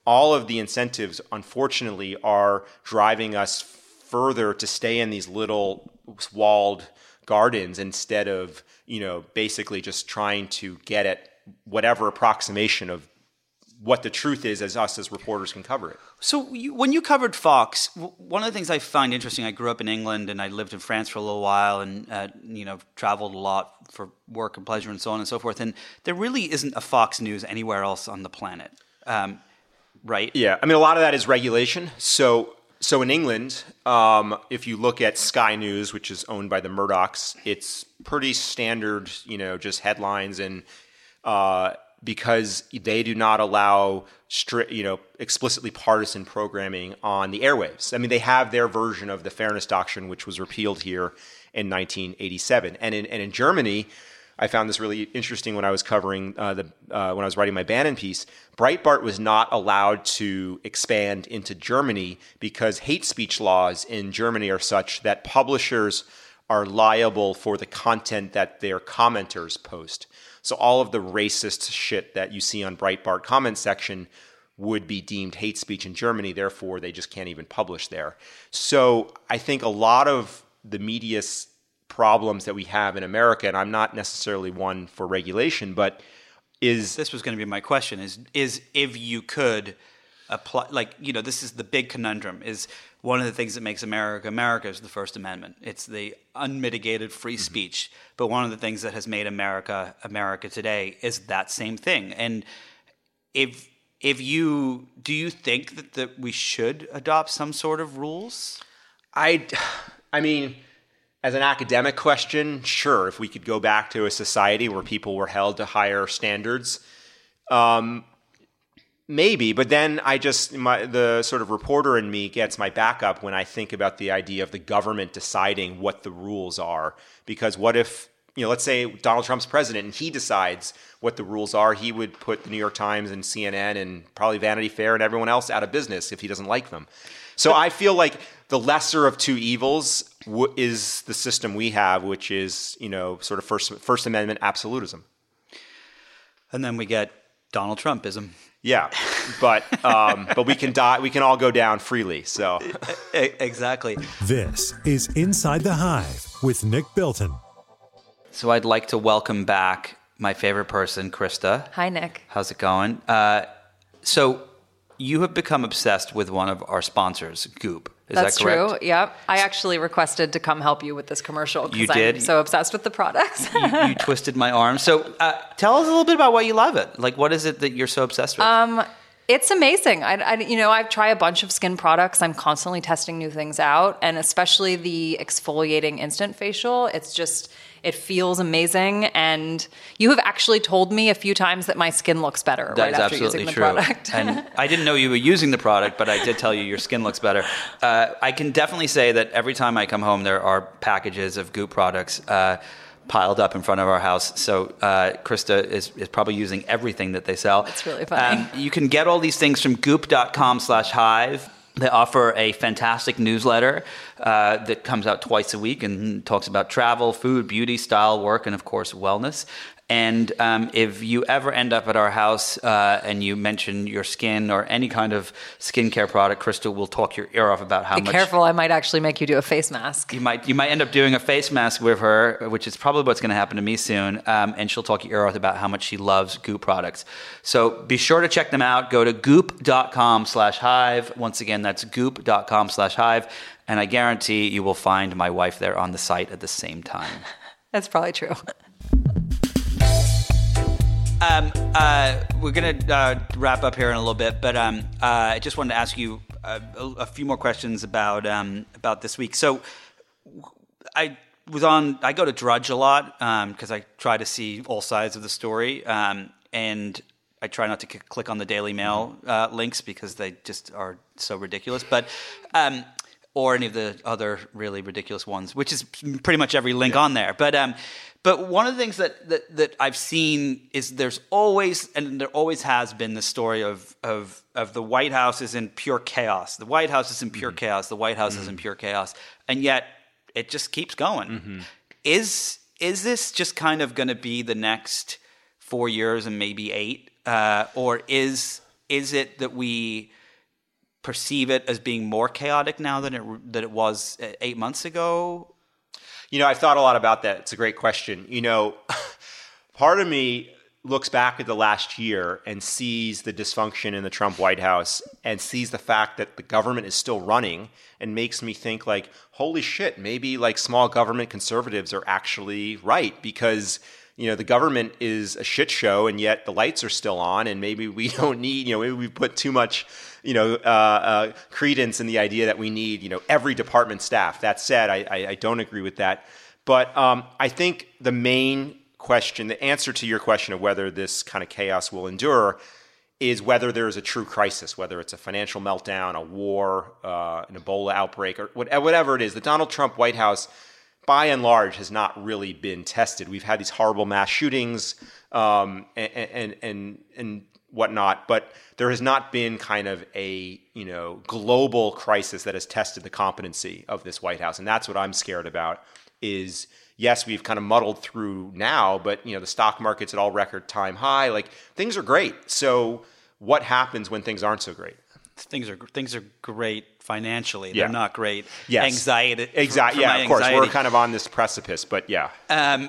all of the incentives, unfortunately, are driving us further to stay in these little walled gardens instead of, you know, basically just trying to get at whatever approximation of what the truth is as us as reporters can cover it. So you, when you covered Fox, w- one of the things I find interesting, I grew up in England and I lived in France for a little while and, uh, you know, traveled a lot for work and pleasure and so on and so forth. And there really isn't a Fox News anywhere else on the planet, um, right? Yeah. I mean, a lot of that is regulation. So so in England, um, if you look at Sky News, which is owned by the Murdochs, it's pretty standard, you know, just headlines and uh because they do not allow stri- you know, explicitly partisan programming on the airwaves. I mean, they have their version of the Fairness Doctrine, which was repealed here in nineteen eighty-seven. And in, and in Germany, I found this really interesting when I was covering uh, the uh, when I was writing my Bannon piece. Breitbart was not allowed to expand into Germany because hate speech laws in Germany are such that publishers are liable for the content that their commenters post. So all of the racist shit that you see on Breitbart comment section would be deemed hate speech in Germany. Therefore, they just can't even publish there. So I think a lot of the media's problems that we have in America, and I'm not necessarily one for regulation, but is... This was going to be my question, is is if you could apply, like, you know, this is the big conundrum, is one of the things that makes America America is the First Amendment. It's the unmitigated free mm-hmm. speech. But one of the things that has made America America today is that same thing. And if if you do you think that, that we should adopt some sort of rules? I, I mean, as an academic question, sure. If we could go back to a society where people were held to higher standards, um, maybe, but then I just, my, the sort of reporter in me gets my back up when I think about the idea of the government deciding what the rules are. Because what if, you know, let's say Donald Trump's president and he decides what the rules are, he would put the New York Times and C N N and probably Vanity Fair and everyone else out of business if he doesn't like them. So I feel like the lesser of two evils w- is the system we have, which is, you know, sort of First, First Amendment absolutism. And then we get Donald Trumpism. Yeah, but um, but we can die. We can all go down freely. So exactly. This is Inside the Hive with Nick Bilton. So I'd like to welcome back my favorite person, Krista. Hi, Nick. How's it going? Uh, so you have become obsessed with one of our sponsors, Goop. Is That's that correct? true. Yep. I actually requested to come help you with this commercial You because did? I'm so obsessed with the products. you, you twisted my arm. So uh, tell us a little bit about why you love it. Like, what is it that you're so obsessed with? Um, it's amazing. I, I, you know, I try a bunch of skin products. I'm constantly testing new things out, and especially the exfoliating instant facial. It's just, it feels amazing. And you have actually told me a few times that my skin looks better that right is after absolutely using the true. product. And I didn't know you were using the product, but I did tell you your skin looks better. Uh, I can definitely say that every time I come home, there are packages of Goop products uh, piled up in front of our house. So uh, Krista is, is probably using everything that they sell. It's really funny. Um, you can get all these things from goop.com slash hive. They offer a fantastic newsletter uh, that comes out twice a week and talks about travel, food, beauty, style, work, and of course, wellness. And um, if you ever end up at our house uh, and you mention your skin or any kind of skincare product, Krista will talk your ear off about how Be much... Be careful, I might actually make you do a face mask. You might you might end up doing a face mask with her, which is probably what's going to happen to me soon. Um, and she'll talk your ear off about how much she loves Goop products. So be sure to check them out. Go to goop.com slash hive. Once again, that's goop.com slash hive. And I guarantee you will find my wife there on the site at the same time. That's probably true. Um, uh, we're going to uh, wrap up here in a little bit, but um, uh, I just wanted to ask you uh, a, a few more questions about um, about this week. So I was on, I go to Drudge a lot because um, I try to see all sides of the story, um, and I try not to c- click on the Daily Mail uh, links because they just are so ridiculous. But um, or any of the other really ridiculous ones, which is pretty much every link yeah. on there. But um, but one of the things that, that that I've seen is there's always, and there always has been, the story of of of the White House is in pure chaos. The White House is in pure mm-hmm. chaos. The White House mm-hmm. is in pure chaos, and yet it just keeps going. Mm-hmm. Is is this just kind of going to be the next four years and maybe eight, uh, or is is it that we perceive it as being more chaotic now than it than it was eight months ago? You know, I've thought a lot about that. It's a great question. You know, part of me looks back at the last year and sees the dysfunction in the Trump White House and sees the fact that the government is still running and makes me think like, holy shit, maybe like small government conservatives are actually right because, you know, the government is a shit show and yet the lights are still on and maybe we don't need, you know, maybe we put too much, you know, uh, uh, credence in the idea that we need, you know, every department staff. That said, I, I, I don't agree with that. But um, I think the main question, the answer to your question of whether this kind of chaos will endure is whether there is a true crisis, whether it's a financial meltdown, a war, uh, an Ebola outbreak, or whatever it is. The Donald Trump White House, by and large, has not really been tested. We've had these horrible mass shootings um, and, and and and whatnot, but there has not been kind of a you know global crisis that has tested the competency of this White House, and that's what I'm scared about. Is yes, we've kind of muddled through now, but you know the stock market's at all record time high. Like things are great. So what happens when things aren't so great? Things are things are great financially. Yeah. They're not great. Yes. Anxiety. Exactly. Yeah, of course. Anxiety. We're kind of on this precipice, but yeah. Um,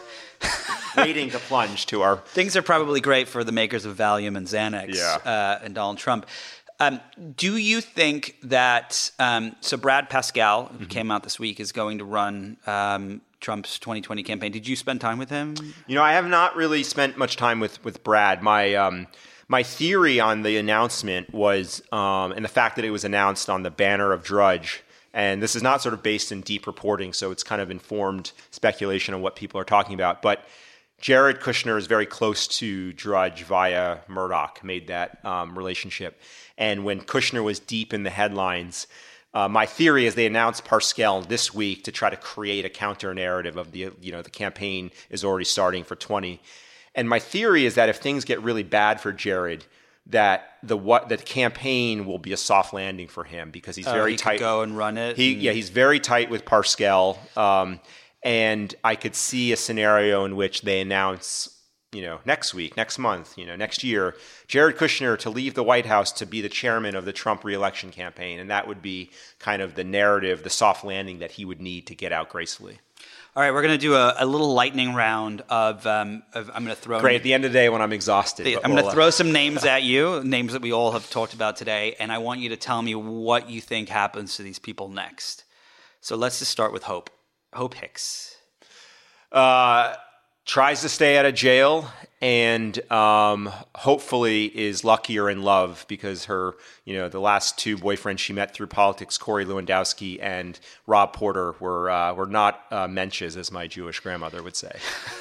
Waiting to plunge to our... Things are probably great for the makers of Valium and Xanax Yeah. uh, and Donald Trump. Um, do you think that... Um, so Brad Pascal, who mm-hmm. came out this week, is going to run um, Trump's twenty twenty campaign. Did you spend time with him? You know, I have not really spent much time with, with Brad. My... Um, My theory on the announcement was, um, and the fact that it was announced on the banner of Drudge, and this is not sort of based in deep reporting, so it's kind of informed speculation on what people are talking about, but Jared Kushner is very close to Drudge via Murdoch, made that um, relationship. And when Kushner was deep in the headlines, uh, my theory is they announced Pascal this week to try to create a counter narrative of the, you know, the campaign is already starting for twenty. And my theory is that if things get really bad for Jared, that the what the campaign will be a soft landing for him because he's oh, very he tight. Could go and run it. He and... yeah, he's very tight with Pascal, um, and I could see a scenario in which they announce, you know, next week, next month, you know, next year, Jared Kushner to leave the White House to be the chairman of the Trump reelection campaign, and that would be kind of the narrative, the soft landing that he would need to get out gracefully. All right, we're going to do a, a little lightning round of, um, of I'm going to throw... Great, at the end of the day when I'm exhausted. I'm we'll, going to throw some names at you, names that we all have talked about today, and I want you to tell me what you think happens to these people next. So let's just start with Hope. Hope Hicks. Uh, tries to stay out of jail and um, hopefully is luckier in love because her, you know, the last two boyfriends she met through politics, Corey Lewandowski and Rob Porter, were uh, were not uh, menches, as my Jewish grandmother would say.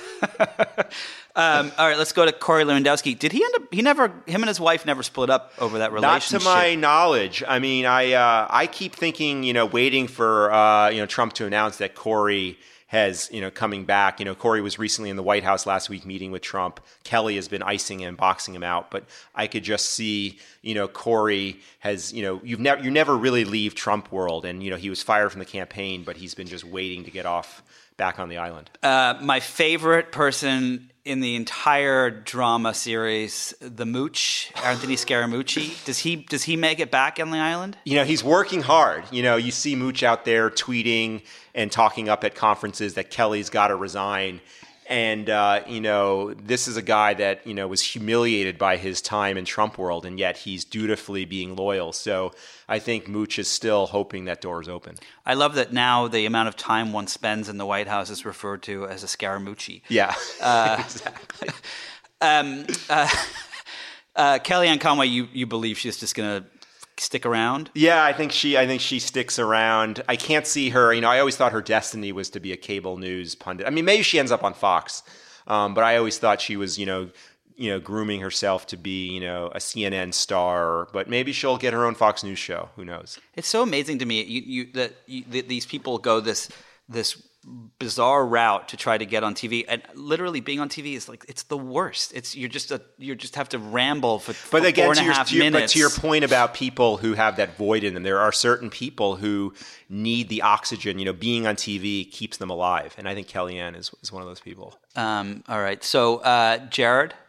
um, all right, let's go to Corey Lewandowski. Did he end up? He never. Him and his wife never split up over that relationship. Not to my knowledge. I mean, I uh, I keep thinking, you know, waiting for uh, you know Trump to announce that Corey has, you know, coming back. You know, Corey was recently in the White House last week meeting with Trump. Kelly has been icing him, boxing him out. But I could just see, you know, Corey has, you know, you've never, you never really leave Trump world. And, you know, he was fired from the campaign, but he's been just waiting to get off back on the island. Uh, my favorite person in the entire drama series, the Mooch, Anthony Scaramucci. Does he does he make it back on the island? You know, he's working hard. You know, you see Mooch out there tweeting and talking up at conferences that Kelly's got to resign. And, uh, you know, this is a guy that, you know, was humiliated by his time in Trump world, and yet he's dutifully being loyal. So I think Mooch is still hoping that door is open. I love that now the amount of time one spends in the White House is referred to as a Scaramucci. Yeah, uh, exactly. um, uh, uh, Kellyanne Conway, you, you believe she's just going to stick around? Yeah, I think she I think she sticks around. I can't see her, you know, I always thought her destiny was to be a cable news pundit. I mean, maybe she ends up on Fox, um, but I always thought she was, you know, you know, grooming herself to be, you know, a C N N star, but maybe she'll get her own Fox News show. Who knows? It's so amazing to me you, you, that you, that these people go this this bizarre route to try to get on T V, and literally being on T V is like it's the worst. It's you're just a you just have to ramble for, but for again, four and to a your, half to your, minutes. But to your point about people who have that void in them, there are certain people who need the oxygen. You know, being on T V keeps them alive, and I think Kellyanne is is one of those people. Um, all right, so uh, Jared.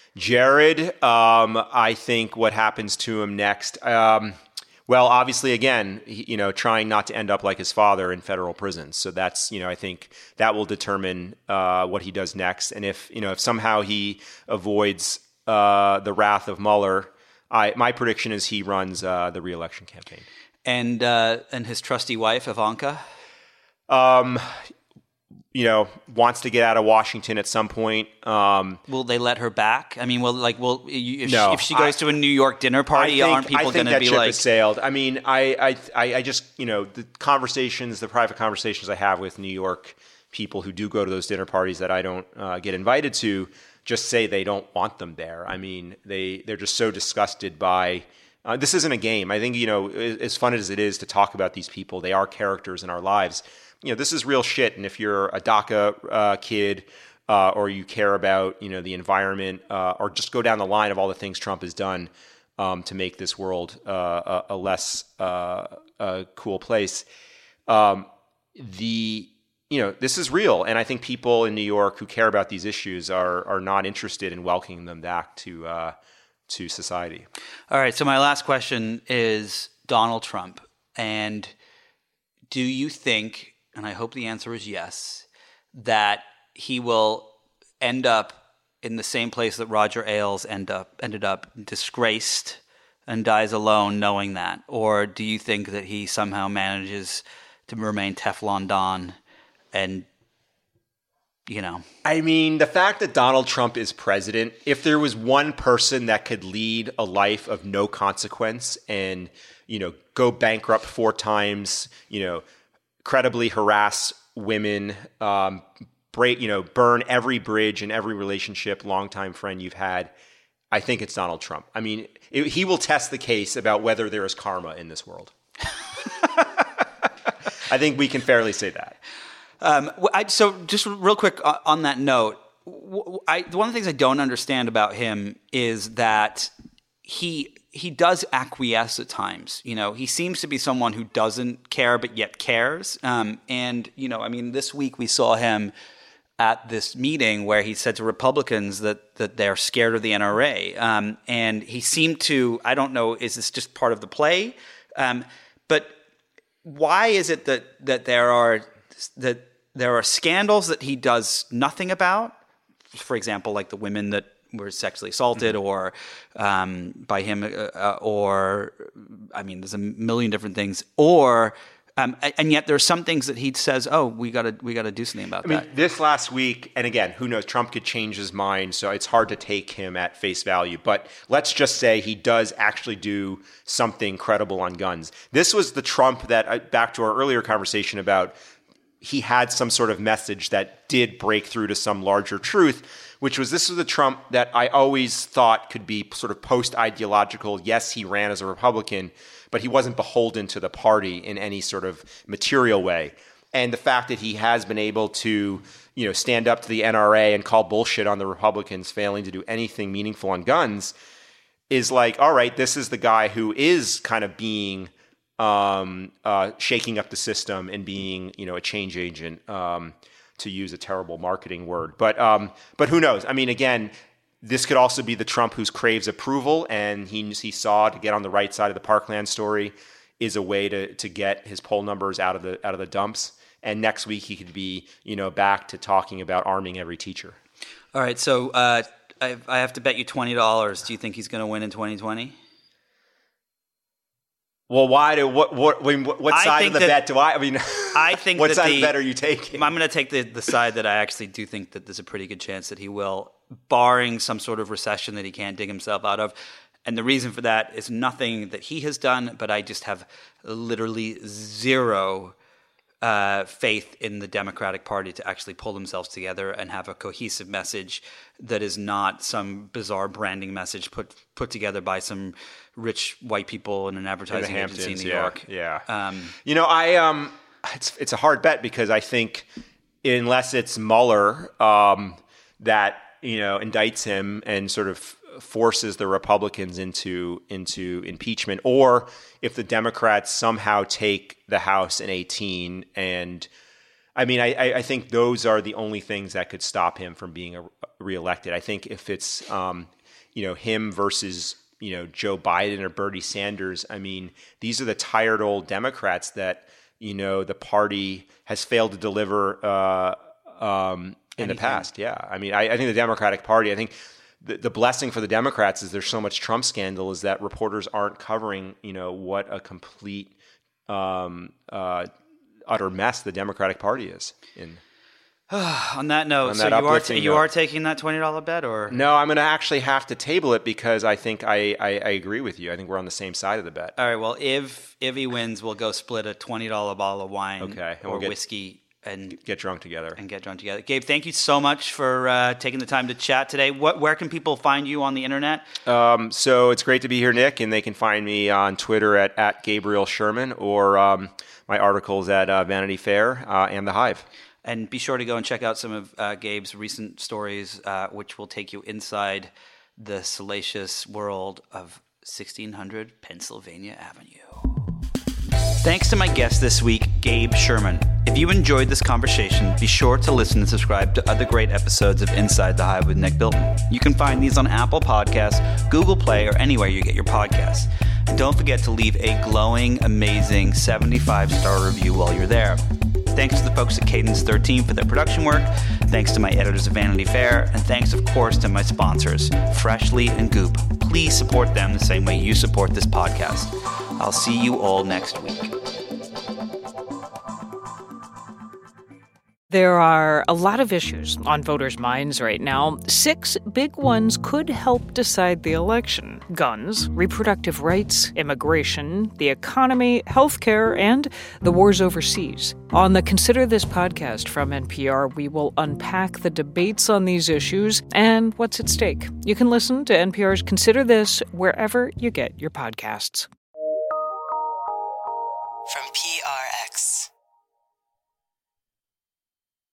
Jared, um, I think what happens to him next, um, well, obviously, again, he, you know, trying not to end up like his father in federal prisons. So that's, you know, I think that will determine uh, what he does next. And if, you know, if somehow he avoids uh, the wrath of Mueller, I, my prediction is he runs uh, the re-election campaign. And uh, and his trusty wife, Ivanka? Um, you know, wants to get out of Washington at some point. Um, will they let her back? I mean, will like, will if, no, she, if she goes I, to a New York dinner party, think, aren't people going to be ship like? Has sailed. I mean, I, I, I just, you know, the conversations, the private conversations I have with New York people who do go to those dinner parties that I don't uh, get invited to, just say they don't want them there. I mean, they they're just so disgusted by. Uh, this isn't a game. I think, you know, as fun as it is to talk about these people, they are characters in our lives. You know, this is real shit. And if you're a DACA uh, kid uh, or you care about, you know, the environment uh, or just go down the line of all the things Trump has done um, to make this world uh, a, a less uh, a cool place, um, the, you know, this is real. And I think people in New York who care about these issues are are not interested in welcoming them back to uh to society. All right. So my last question is Donald Trump. And do you think, and I hope the answer is yes, that he will end up in the same place that Roger Ailes end up, ended up, disgraced and dies alone knowing that? Or do you think that he somehow manages to remain Teflon Don and, you know? I mean, the fact that Donald Trump is president, if there was one person that could lead a life of no consequence and, you know, go bankrupt four times, you know, credibly harass women, um, break, you know, burn every bridge and every relationship, longtime friend you've had, I think it's Donald Trump. I mean, it, he will test the case about whether there is karma in this world. I think we can fairly say that. Um, I, so just real quick on that note, I, one of the things I don't understand about him is that he he does acquiesce at times. You know, he seems to be someone who doesn't care but yet cares. Um, and, you know, I mean, this week we saw him at this meeting where he said to Republicans that that they're scared of the N R A. Um, and he seemed to, I don't know, is this just part of the play? Um, but why is it that that there are that there are scandals that he does nothing about? For example, like the women that were sexually assaulted, mm-hmm. or um, by him, uh, or I mean, there's a million different things. Or um, and yet there's some things that he says, "Oh, we gotta we gotta do something about I that." mean, this last week, and again, who knows? Trump could change his mind, so it's hard to take him at face value. But let's just say he does actually do something credible on guns. This was the Trump that, back to our earlier conversation about, he had some sort of message that did break through to some larger truth, which was this was the Trump that I always thought could be sort of post-ideological. Yes, he ran as a Republican, but he wasn't beholden to the party in any sort of material way. And the fact that he has been able to, you know, stand up to the N R A and call bullshit on the Republicans failing to do anything meaningful on guns is like, all right, this is the guy who is kind of being Um, uh, shaking up the system and being, you know, a change agent, um, to use a terrible marketing word. But um, but who knows? I mean, again, this could also be the Trump who craves approval, and he he saw to get on the right side of the Parkland story is a way to to get his poll numbers out of the out of the dumps. And next week he could be, you know, back to talking about arming every teacher. All right, so uh, I, I have to bet you twenty dollars. Do you think he's going to win in twenty twenty? Well, why do what what what side of the that, bet do I? I mean, I think what that side the, of the bet are you taking? I'm going to take the the side that I actually do think that there's a pretty good chance that he will, barring some sort of recession that he can't dig himself out of. And the reason for that is nothing that he has done, but I just have literally zero uh, faith in the Democratic Party to actually pull themselves together and have a cohesive message that is not some bizarre branding message put put together by some rich white people in an advertising in agency in New yeah, York. Yeah. Um, you know, I um, it's it's a hard bet because I think unless it's Mueller um, that, you know, indicts him and sort of forces the Republicans into into impeachment, or if the Democrats somehow take the House in eighteen, and I mean, I, I think those are the only things that could stop him from being a, reelected. I think if it's um, you know, him versus, you know, Joe Biden or Bernie Sanders. I mean, these are the tired old Democrats that, you know, the party has failed to deliver uh, um, in Anything. the past. Yeah. I mean, I, I think the Democratic Party, I think the, the blessing for the Democrats is there's so much Trump scandal is that reporters aren't covering, you know, what a complete, um, uh, utter mess the Democratic Party is in. On that note, On so that you are t- you note. are taking that twenty dollars bet, or no? I'm going to actually have to table it because I think I, I, I agree with you. I think we're on the same side of the bet. All right. Well, if if he wins, we'll go split a twenty dollars bottle of wine, okay, and or we'll get, whiskey, and get drunk together. And get drunk together. Gabe, thank you so much for uh, taking the time to chat today. What where can people find you on the internet? Um, so it's great to be here, Nick, and they can find me on Twitter at at Gabriel Sherman or um, my articles at uh, Vanity Fair uh, and The Hive. And be sure to go and check out some of uh, Gabe's recent stories, uh, which will take you inside the salacious world of sixteen hundred Pennsylvania Avenue. Thanks to my guest this week, Gabe Sherman. If you enjoyed this conversation, be sure to listen and subscribe to other great episodes of Inside the Hive with Nick Bilton. You can find these on Apple Podcasts, Google Play, or anywhere you get your podcasts. And don't forget to leave a glowing, amazing seventy-five star review while you're there. Thanks to the folks at Cadence thirteen for their production work. Thanks to my editors of Vanity Fair. And thanks, of course, to my sponsors, Freshly and Goop. Please support them the same way you support this podcast. I'll see you all next week. There are a lot of issues on voters' minds right now. Six big ones could help decide the election: guns, reproductive rights, immigration, the economy, healthcare, and the wars overseas. On the Consider This podcast from N P R, we will unpack the debates on these issues and what's at stake. You can listen to N P R's Consider This wherever you get your podcasts.